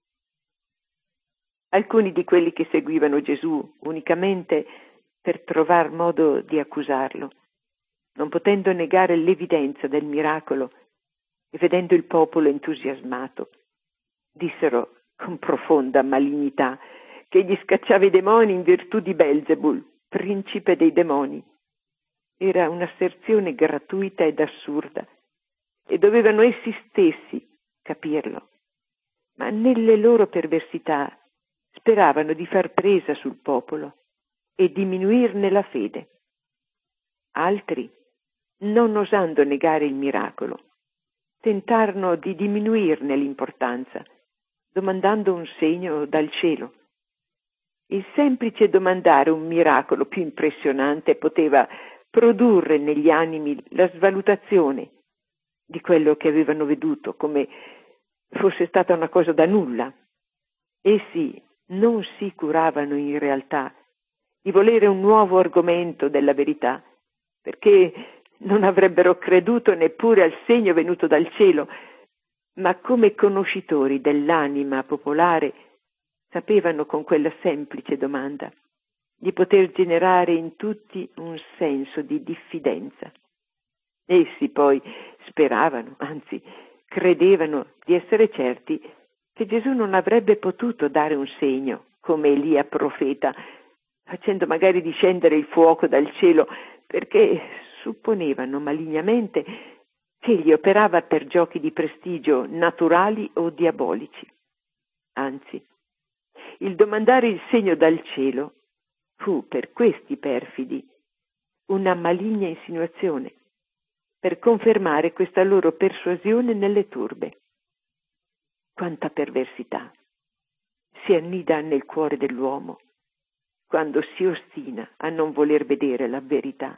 Alcuni di quelli che seguivano Gesù unicamente per trovar modo di accusarlo, non potendo negare l'evidenza del miracolo e vedendo il popolo entusiasmato, dissero con profonda malignità che egli scacciava i demoni in virtù di Belzebul, principe dei demoni. Era un'asserzione gratuita ed assurda e dovevano essi stessi capirlo, ma nelle loro perversità speravano di far presa sul popolo e diminuirne la fede. Altri, non osando negare il miracolo, tentarono di diminuirne l'importanza, domandando un segno dal cielo. Il semplice domandare un miracolo più impressionante poteva produrre negli animi la svalutazione di quello che avevano veduto, come fosse stata una cosa da nulla. Essi non si curavano in realtà di volere un nuovo argomento della verità, perché non avrebbero creduto neppure al segno venuto dal cielo, ma come conoscitori dell'anima popolare sapevano con quella semplice domanda di poter generare in tutti un senso di diffidenza. Essi poi speravano, anzi credevano di essere certi che Gesù non avrebbe potuto dare un segno come Elia profeta, facendo magari discendere il fuoco dal cielo, perché supponevano malignamente che egli operava per giochi di prestigio naturali o diabolici. Anzi, il domandare il segno dal cielo fu per questi perfidi una maligna insinuazione, per confermare questa loro persuasione nelle turbe. Quanta perversità si annida nel cuore dell'uomo quando si ostina a non voler vedere la verità.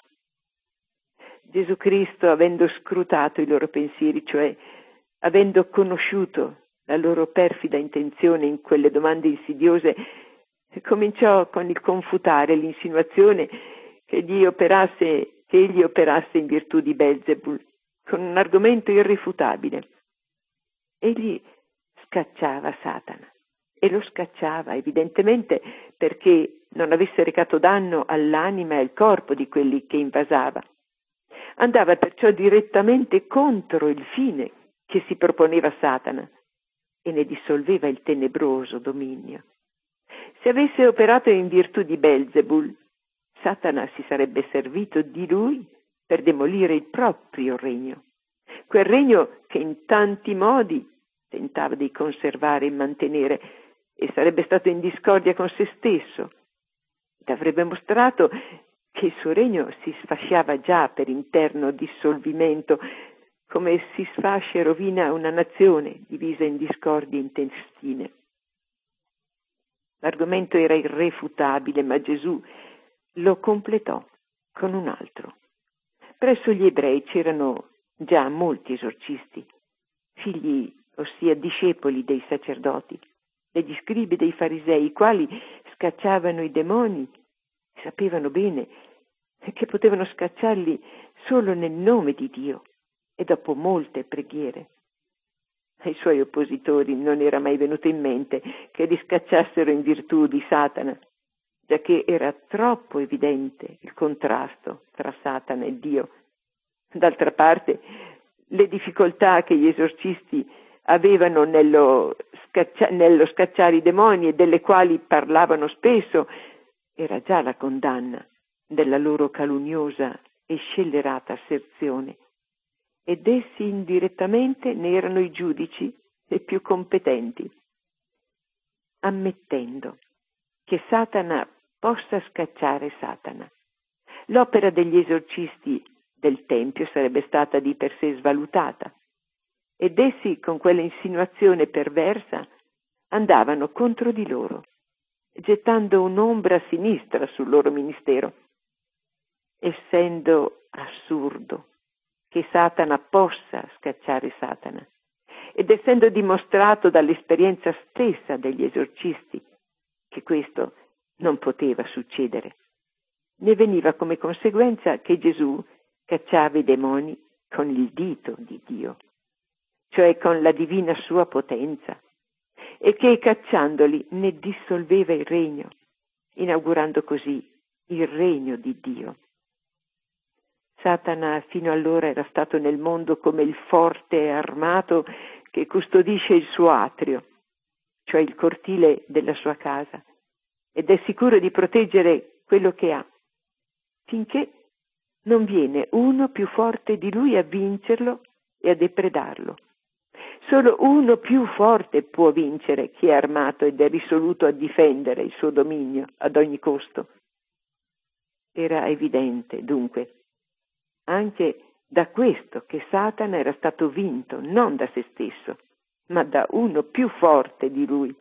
Gesù Cristo, avendo scrutato i loro pensieri, cioè avendo conosciuto la loro perfida intenzione in quelle domande insidiose, cominciò con il confutare l'insinuazione che egli operasse in virtù di Belzebul, con un argomento irrefutabile. Egli scacciava Satana, e lo scacciava evidentemente perché non avesse recato danno all'anima e al corpo di quelli che invasava. Andava perciò direttamente contro il fine che si proponeva Satana e ne dissolveva il tenebroso dominio. Se avesse operato in virtù di Belzebul, Satana si sarebbe servito di lui per demolire il proprio regno, quel regno che in tanti modi tentava di conservare e mantenere, e sarebbe stato in discordia con se stesso, ed avrebbe mostrato che il suo regno si sfasciava già per interno dissolvimento, come si sfascia e rovina una nazione divisa in discordie intestine. L'argomento era irrefutabile, ma Gesù lo completò con un altro. Presso gli ebrei c'erano già molti esorcisti, figli, ossia discepoli dei sacerdoti, degli scribi, dei farisei, i quali scacciavano i demoni, sapevano bene che potevano scacciarli solo nel nome di Dio e dopo molte preghiere. Ai suoi oppositori non era mai venuto in mente che li scacciassero in virtù di Satana, giacché era troppo evidente il contrasto tra Satana e Dio. D'altra parte, le difficoltà che gli esorcisti avevano nello scacciare i demoni, e delle quali parlavano spesso, era già la condanna della loro calunnosa e scellerata asserzione, ed essi indirettamente ne erano i giudici e più competenti. Ammettendo che Satana possa scacciare Satana, l'opera degli esorcisti del Tempio sarebbe stata di per sé svalutata, ed essi con quella insinuazione perversa andavano contro di loro, gettando un'ombra sinistra sul loro ministero. Essendo assurdo che Satana possa scacciare Satana, ed essendo dimostrato dall'esperienza stessa degli esorcisti che questo non poteva succedere, ne veniva come conseguenza che Gesù cacciava i demoni con il dito di Dio, cioè con la divina sua potenza, e che cacciandoli ne dissolveva il regno, inaugurando così il regno di Dio. Satana fino allora era stato nel mondo come il forte armato che custodisce il suo atrio, cioè il cortile della sua casa, ed è sicuro di proteggere quello che ha, finché non viene uno più forte di lui a vincerlo e a depredarlo. Solo uno più forte può vincere chi è armato ed è risoluto a difendere il suo dominio ad ogni costo. Era evidente, dunque, anche da questo che Satana era stato vinto non da se stesso, ma da uno più forte di lui.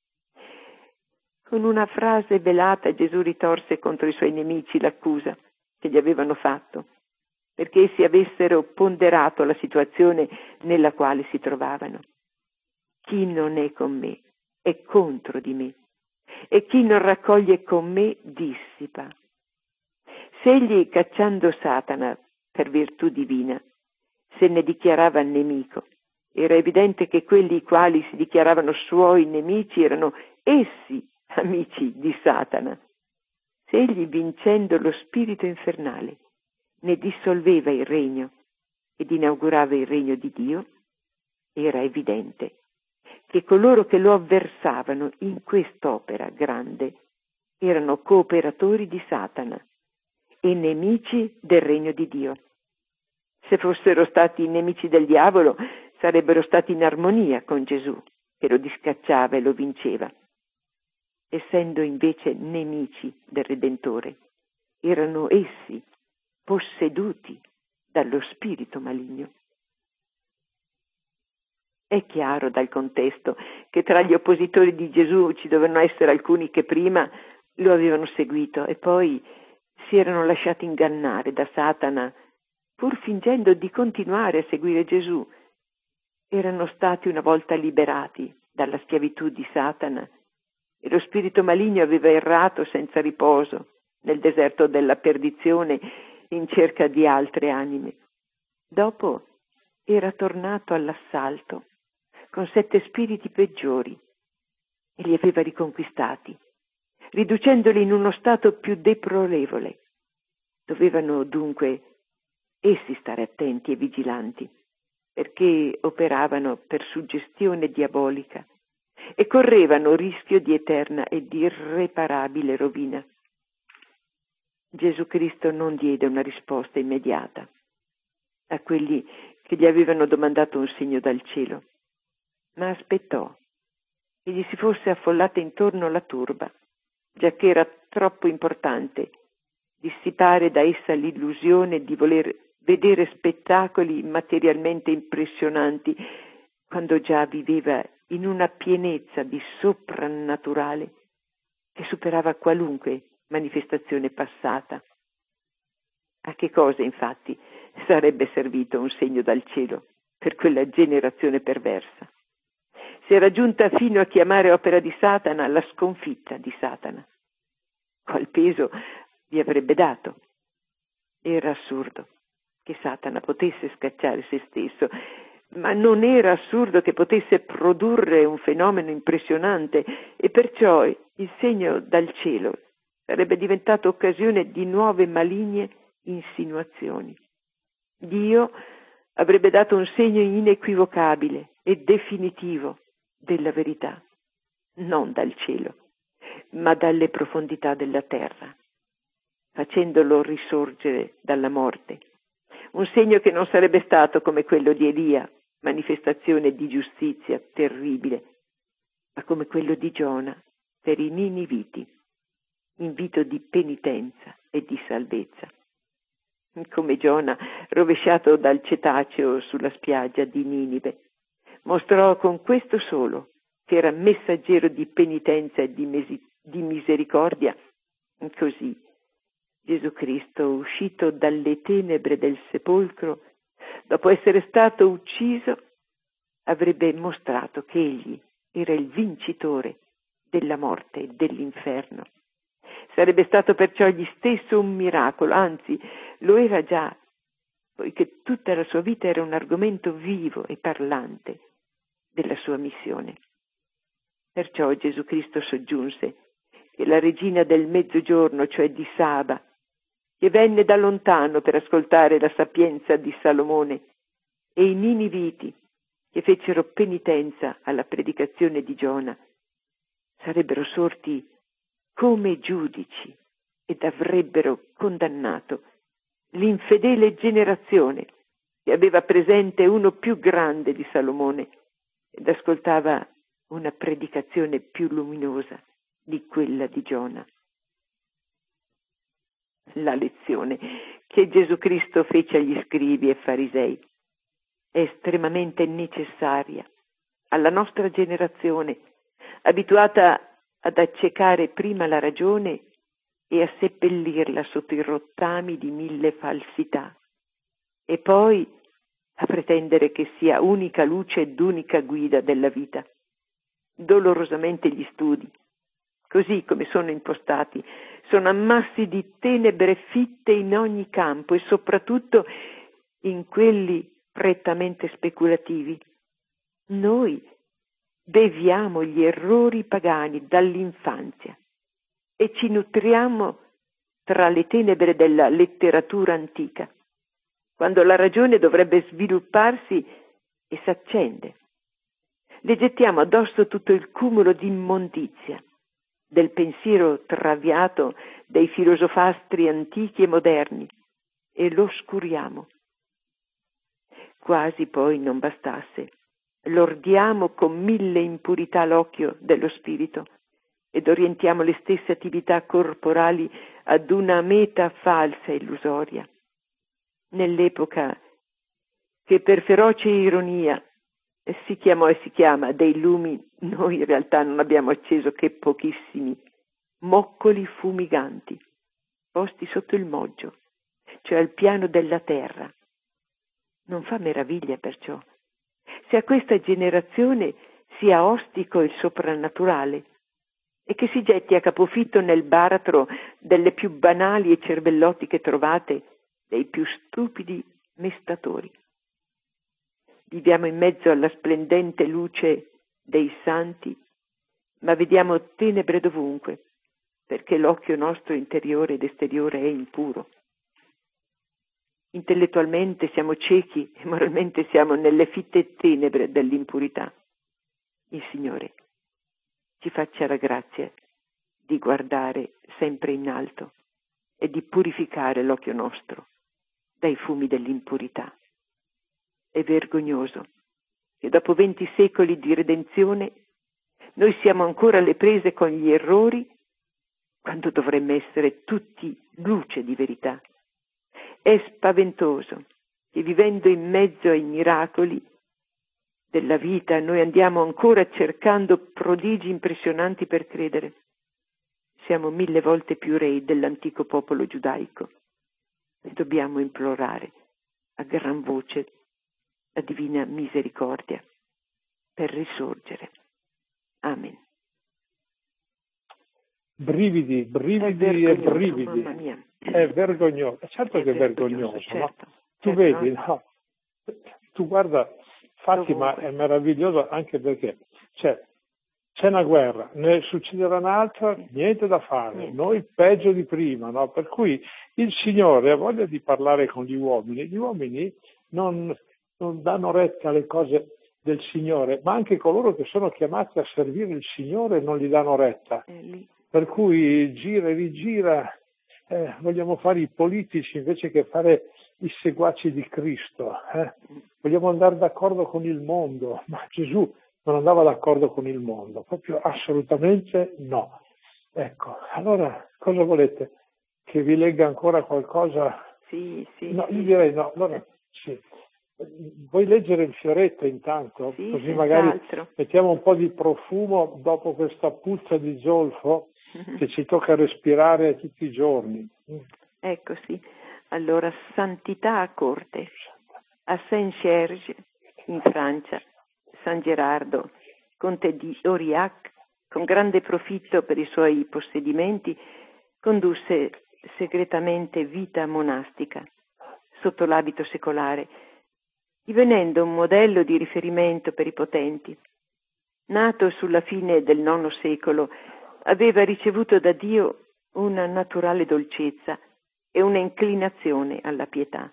Con una frase velata Gesù ritorse contro i suoi nemici l'accusa che gli avevano fatto, perché essi avessero ponderato la situazione nella quale si trovavano. Chi non è con me è contro di me, e chi non raccoglie con me dissipa. Se egli, cacciando Satana per virtù divina, se ne dichiarava nemico, era evidente che quelli i quali si dichiaravano suoi nemici erano essi amici di Satana. Se egli, vincendo lo spirito infernale, ne dissolveva il regno ed inaugurava il regno di Dio, era evidente che coloro che lo avversavano in quest'opera grande erano cooperatori di Satana e nemici del regno di Dio. Se fossero stati nemici del diavolo, sarebbero stati in armonia con Gesù, che lo discacciava e lo vinceva. Essendo invece nemici del Redentore, erano essi posseduti dallo spirito maligno. È chiaro dal contesto che tra gli oppositori di Gesù ci dovevano essere alcuni che prima lo avevano seguito e poi si erano lasciati ingannare da Satana, pur fingendo di continuare a seguire Gesù. Erano stati una volta liberati dalla schiavitù di Satana e lo spirito maligno aveva errato senza riposo nel deserto della perdizione in cerca di altre anime. Dopo era tornato all'assalto con 7 spiriti peggiori e li aveva riconquistati, riducendoli in uno stato più deplorevole. Dovevano dunque essi stare attenti e vigilanti, perché operavano per suggestione diabolica e correvano rischio di eterna e di irreparabile rovina. Gesù Cristo non diede una risposta immediata a quelli che gli avevano domandato un segno dal cielo, ma aspettò che gli si fosse affollata intorno la turba, giacché era troppo importante dissipare da essa l'illusione di voler vedere spettacoli materialmente impressionanti quando già viveva in una pienezza di soprannaturale che superava qualunque manifestazione passata. A che cosa, infatti, sarebbe servito un segno dal cielo per quella generazione perversa? Si era giunta fino a chiamare opera di Satana la sconfitta di Satana. Qual peso vi avrebbe dato? Era assurdo che Satana potesse scacciare se stesso, ma non era assurdo che potesse produrre un fenomeno impressionante e perciò il segno dal cielo sarebbe diventato occasione di nuove maligne insinuazioni. Dio avrebbe dato un segno inequivocabile e definitivo della verità, non dal cielo, ma dalle profondità della terra, facendolo risorgere dalla morte. Un segno che non sarebbe stato come quello di Elia, manifestazione di giustizia terribile, ma come quello di Giona per i Niniviti, invito di penitenza e di salvezza. Come Giona, rovesciato dal cetaceo sulla spiaggia di Ninive, mostrò con questo solo che era messaggero di penitenza e di misericordia. Così Gesù Cristo, uscito dalle tenebre del sepolcro, dopo essere stato ucciso, avrebbe mostrato che egli era il vincitore della morte e dell'inferno. Sarebbe stato perciò egli stesso un miracolo, anzi lo era già, poiché tutta la sua vita era un argomento vivo e parlante della sua missione. Perciò Gesù Cristo soggiunse che la regina del mezzogiorno, cioè di Saba, che venne da lontano per ascoltare la sapienza di Salomone, e i Niniviti, che fecero penitenza alla predicazione di Giona, sarebbero sorti come giudici ed avrebbero condannato l'infedele generazione che aveva presente uno più grande di Salomone ed ascoltava una predicazione più luminosa di quella di Giona. La lezione che Gesù Cristo fece agli scribi e farisei è estremamente necessaria alla nostra generazione, abituata ad accecare prima la ragione e a seppellirla sotto i rottami di 1000 falsità, e poi a pretendere che sia unica luce ed unica guida della vita. dolorosamente gli studi. Così come sono impostati, sono ammassi di tenebre fitte in ogni campo e soprattutto in quelli prettamente speculativi. Noi beviamo gli errori pagani dall'infanzia e ci nutriamo tra le tenebre della letteratura antica, quando la ragione dovrebbe svilupparsi e s'accende. Le gettiamo addosso tutto il cumulo di immondizia del pensiero traviato dei filosofastri antichi e moderni e lo oscuriamo. Quasi poi non bastasse, lordiamo con 1000 impurità l'occhio dello spirito ed orientiamo le stesse attività corporali ad una meta falsa e illusoria. Nell'epoca che per feroce ironia si chiamò e si chiama dei lumi, noi in realtà non abbiamo acceso che pochissimi moccoli fumiganti, posti sotto il moggio, cioè al piano della terra. Non fa meraviglia perciò se a questa generazione sia ostico il soprannaturale e che si getti a capofitto nel baratro delle più banali e cervellotiche trovate dei più stupidi mestatori. Viviamo in mezzo alla splendente luce dei santi, ma vediamo tenebre dovunque, perché l'occhio nostro interiore ed esteriore è impuro. Intellettualmente siamo ciechi e moralmente siamo nelle fitte tenebre dell'impurità. Il Signore ci faccia la grazia di guardare sempre in alto e di purificare l'occhio nostro dai fumi dell'impurità. È vergognoso che dopo 20 secoli di redenzione noi siamo ancora alle prese con gli errori quando dovremmo essere tutti luce di verità. È spaventoso che vivendo in mezzo ai miracoli della vita noi andiamo ancora cercando prodigi impressionanti per credere. Siamo 1000 volte più rei dell'antico popolo giudaico e dobbiamo implorare a gran voce la divina misericordia per risorgere. Amen. Brividi e brividi. Mamma mia. È vergognoso. Certo che è vergognoso, certo. No? Tu vedi, no? Tu guarda, Fatima è meraviglioso anche perché c'è una guerra, ne succederà un'altra, niente da fare, noi peggio di prima, no? Per cui il Signore ha voglia di parlare con gli uomini non danno retta alle cose del Signore, ma anche coloro che sono chiamati a servire il Signore non gli danno retta. Per cui gira e rigira, vogliamo fare i politici invece che fare i seguaci di Cristo. Vogliamo andare d'accordo con il mondo, ma Gesù non andava d'accordo con il mondo, proprio assolutamente no. Ecco, allora cosa volete? Che vi legga ancora qualcosa? Sì. No, io direi no, allora sì. Vuoi leggere il fioretto intanto? Sì, così magari mettiamo un po' di profumo dopo questa puzza di zolfo che ci tocca respirare tutti i giorni. Ecco sì. Allora, santità a corte. A Saint-Serge, in Francia, San Gerardo, conte di Aurillac, con grande profitto per i suoi possedimenti, condusse segretamente vita monastica, sotto l'abito secolare, divenendo un modello di riferimento per i potenti. Nato sulla fine del IX secolo, aveva ricevuto da Dio una naturale dolcezza e una inclinazione alla pietà.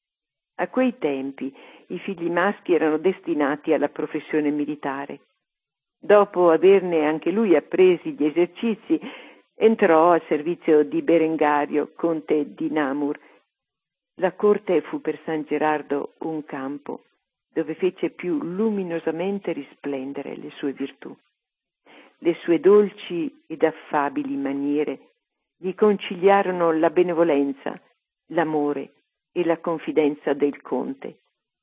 A quei tempi i figli maschi erano destinati alla professione militare. Dopo averne anche lui appresi gli esercizi, entrò al servizio di Berengario, conte di Namur. La corte fu per San Gerardo un campo dove fece più luminosamente risplendere le sue virtù. Le sue dolci ed affabili maniere gli conciliarono la benevolenza, l'amore e la confidenza del conte.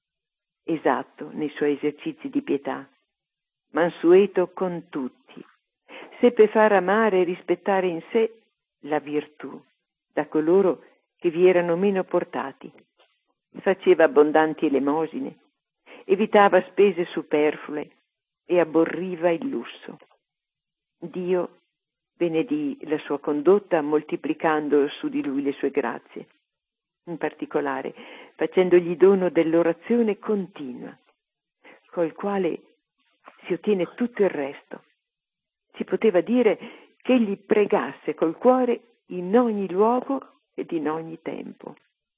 Esatto nei suoi esercizi di pietà, mansueto con tutti, seppe far amare e rispettare in sé la virtù da coloro che vi erano meno portati. Faceva abbondanti elemosine, evitava spese superflue, e aborriva il lusso. Dio benedì la sua condotta moltiplicando su di lui le sue grazie, in particolare facendogli dono dell'orazione continua, col quale si ottiene tutto il resto. Si poteva dire che egli pregasse col cuore in ogni luogo ed in ogni tempo.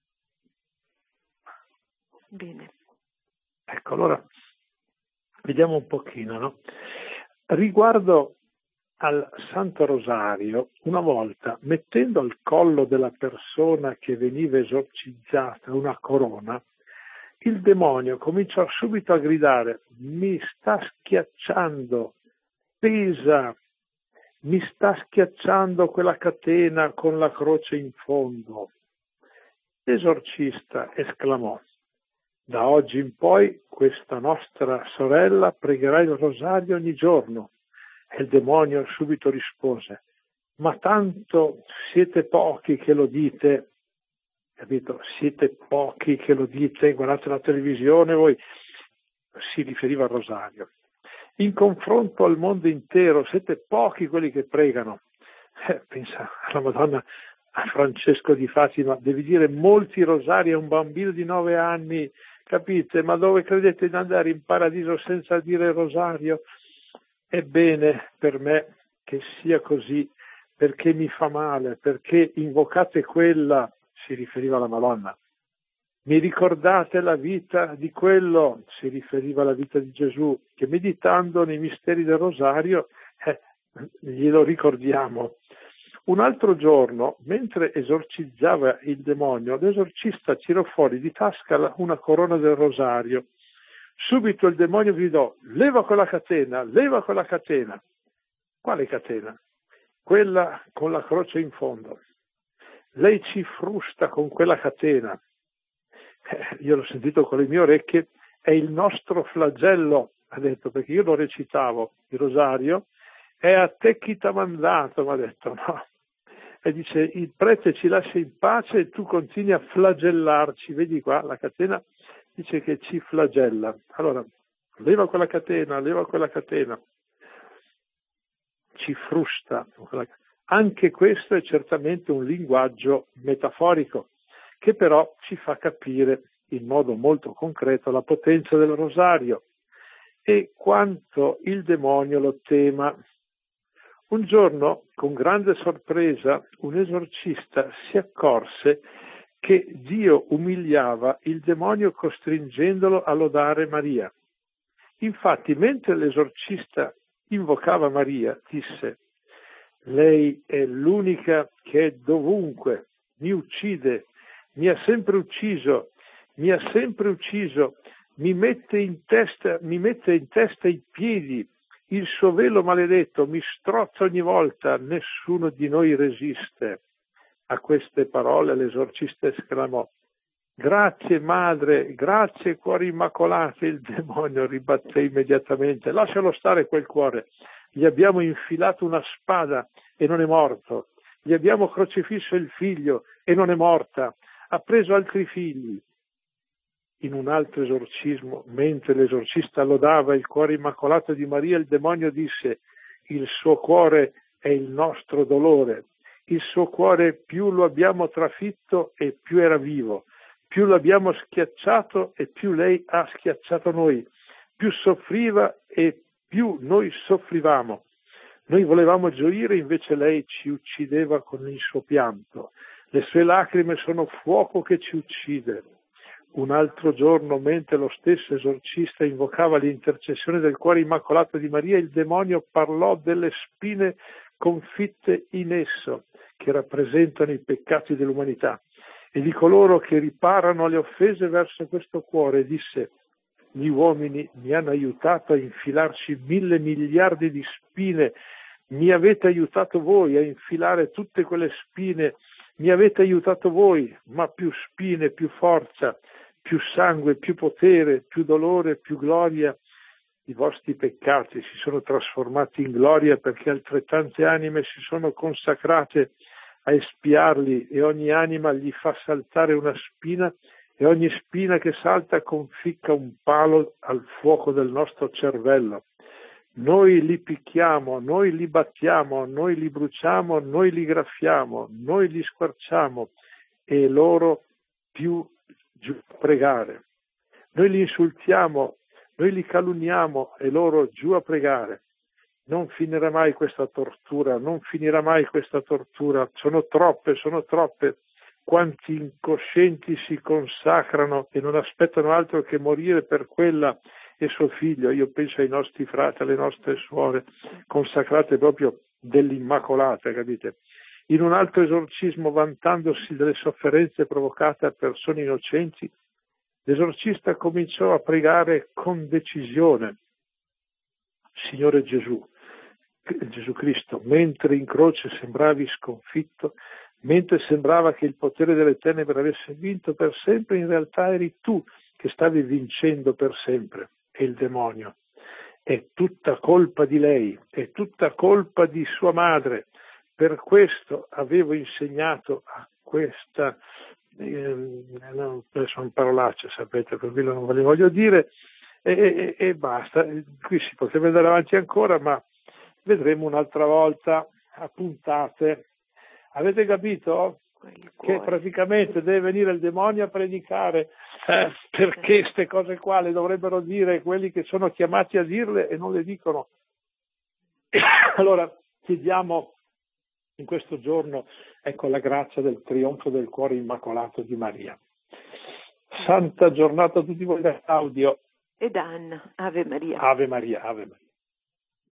Bene. Ecco, allora vediamo un pochino, no? Riguardo al Santo Rosario, una volta mettendo al collo della persona che veniva esorcizzata una corona, il demonio cominciò subito a gridare: mi sta schiacciando, pesa, mi sta schiacciando quella catena con la croce in fondo. L'esorcista esclamò: da oggi in poi questa nostra sorella pregherà il rosario ogni giorno. E il demonio subito rispose: ma tanto siete pochi che lo dite, capito? Siete pochi che lo dite, guardate la televisione voi. Si riferiva al rosario. In confronto al mondo intero siete pochi quelli che pregano. Pensa alla Madonna, a Francesco di Fatima, devi dire molti rosari a un bambino di 9 anni, capite? Ma dove credete di andare in paradiso senza dire rosario? Ebbene, per me che sia così, perché mi fa male, perché invocate quella, si riferiva alla Madonna. Mi ricordate la vita di quello, si riferiva alla vita di Gesù, che meditando nei misteri del rosario glielo ricordiamo. Un altro giorno, mentre esorcizzava il demonio, l'esorcista tirò fuori di tasca una corona del rosario. Subito il demonio gridò: leva quella catena, leva quella catena. Quale catena? Quella con la croce in fondo. Lei ci frusta con quella catena. Io l'ho sentito con le mie orecchie, è il nostro flagello, ha detto, perché io lo recitavo, il rosario, è a te chi t'ha mandato, mi ha detto, no. E dice, il prete ci lascia in pace e tu continui a flagellarci, vedi qua, la catena dice che ci flagella. Allora, leva quella catena, ci frusta. Anche questo è certamente un linguaggio metaforico, che però ci fa capire in modo molto concreto la potenza del rosario e quanto il demonio lo tema. Un giorno, con grande sorpresa, un esorcista si accorse che Dio umiliava il demonio costringendolo a lodare Maria. Infatti, mentre l'esorcista invocava Maria, disse: lei è l'unica che è dovunque, mi uccide, mi ha sempre ucciso, mi mette in testa i piedi, il suo velo maledetto mi strozza ogni volta, nessuno di noi resiste. A queste parole l'esorcista esclamò: grazie madre, grazie cuore immacolato. Il demonio ribatté immediatamente: lascialo stare quel cuore, gli abbiamo infilato una spada e non è morto, gli abbiamo crocifisso il figlio e non è morta, ha preso altri figli. In un altro esorcismo, mentre l'esorcista lodava il cuore immacolato di Maria, il demonio disse: il suo cuore è il nostro dolore, il suo cuore più lo abbiamo trafitto e più era vivo, più l'abbiamo schiacciato e più lei ha schiacciato noi, più soffriva e più noi soffrivamo. Noi volevamo gioire, invece lei ci uccideva con il suo pianto. Le sue lacrime sono fuoco che ci uccide. Un altro giorno, mentre lo stesso esorcista invocava l'intercessione del cuore immacolato di Maria, il demonio parlò delle spine confitte in esso, che rappresentano i peccati dell'umanità, e di coloro che riparano le offese verso questo cuore. Disse: gli uomini mi hanno aiutato a infilarci 1.000 miliardi di spine, mi avete aiutato voi a infilare tutte quelle spine, mi avete aiutato voi, ma più spine, più forza, più sangue, più potere, più dolore, più gloria. I vostri peccati si sono trasformati in gloria perché altrettante anime si sono consacrate a espiarli, e ogni anima gli fa saltare una spina, e ogni spina che salta conficca un palo al fuoco del nostro cervello. noi li picchiamo, noi li battiamo, noi li bruciamo, noi li graffiamo, noi li squarciamo e loro più giù a pregare. Noi li insultiamo, noi li calunniamo e loro giù a pregare. Non finirà mai questa tortura, non finirà mai questa tortura. Sono troppe. Quanti incoscienti si consacrano e non aspettano altro che morire per quella e suo figlio. Io penso ai nostri frati, alle nostre suore, consacrate proprio dell'Immacolata, capite? In un altro esorcismo, vantandosi delle sofferenze provocate a persone innocenti, l'esorcista cominciò a pregare con decisione. Signore Gesù Cristo, mentre in croce sembravi sconfitto, mentre sembrava che il potere delle tenebre avesse vinto per sempre, in realtà eri tu che stavi vincendo per sempre, e il demonio. È tutta colpa di lei, è tutta colpa di sua madre. Per questo avevo insegnato a questa, sono parolacce, sapete, per quello non ve le voglio dire, e basta. Qui si potrebbe andare avanti ancora, ma vedremo un'altra volta a puntate. Avete capito? Che praticamente deve venire il demonio a predicare, perché queste cose qua le dovrebbero dire quelli che sono chiamati a dirle e non le dicono. Allora chiediamo in questo giorno, ecco, la grazia del trionfo del cuore immacolato di Maria. Santa giornata a tutti voi da Claudio ed Anna. Ave Maria. Ave Maria, Ave Maria.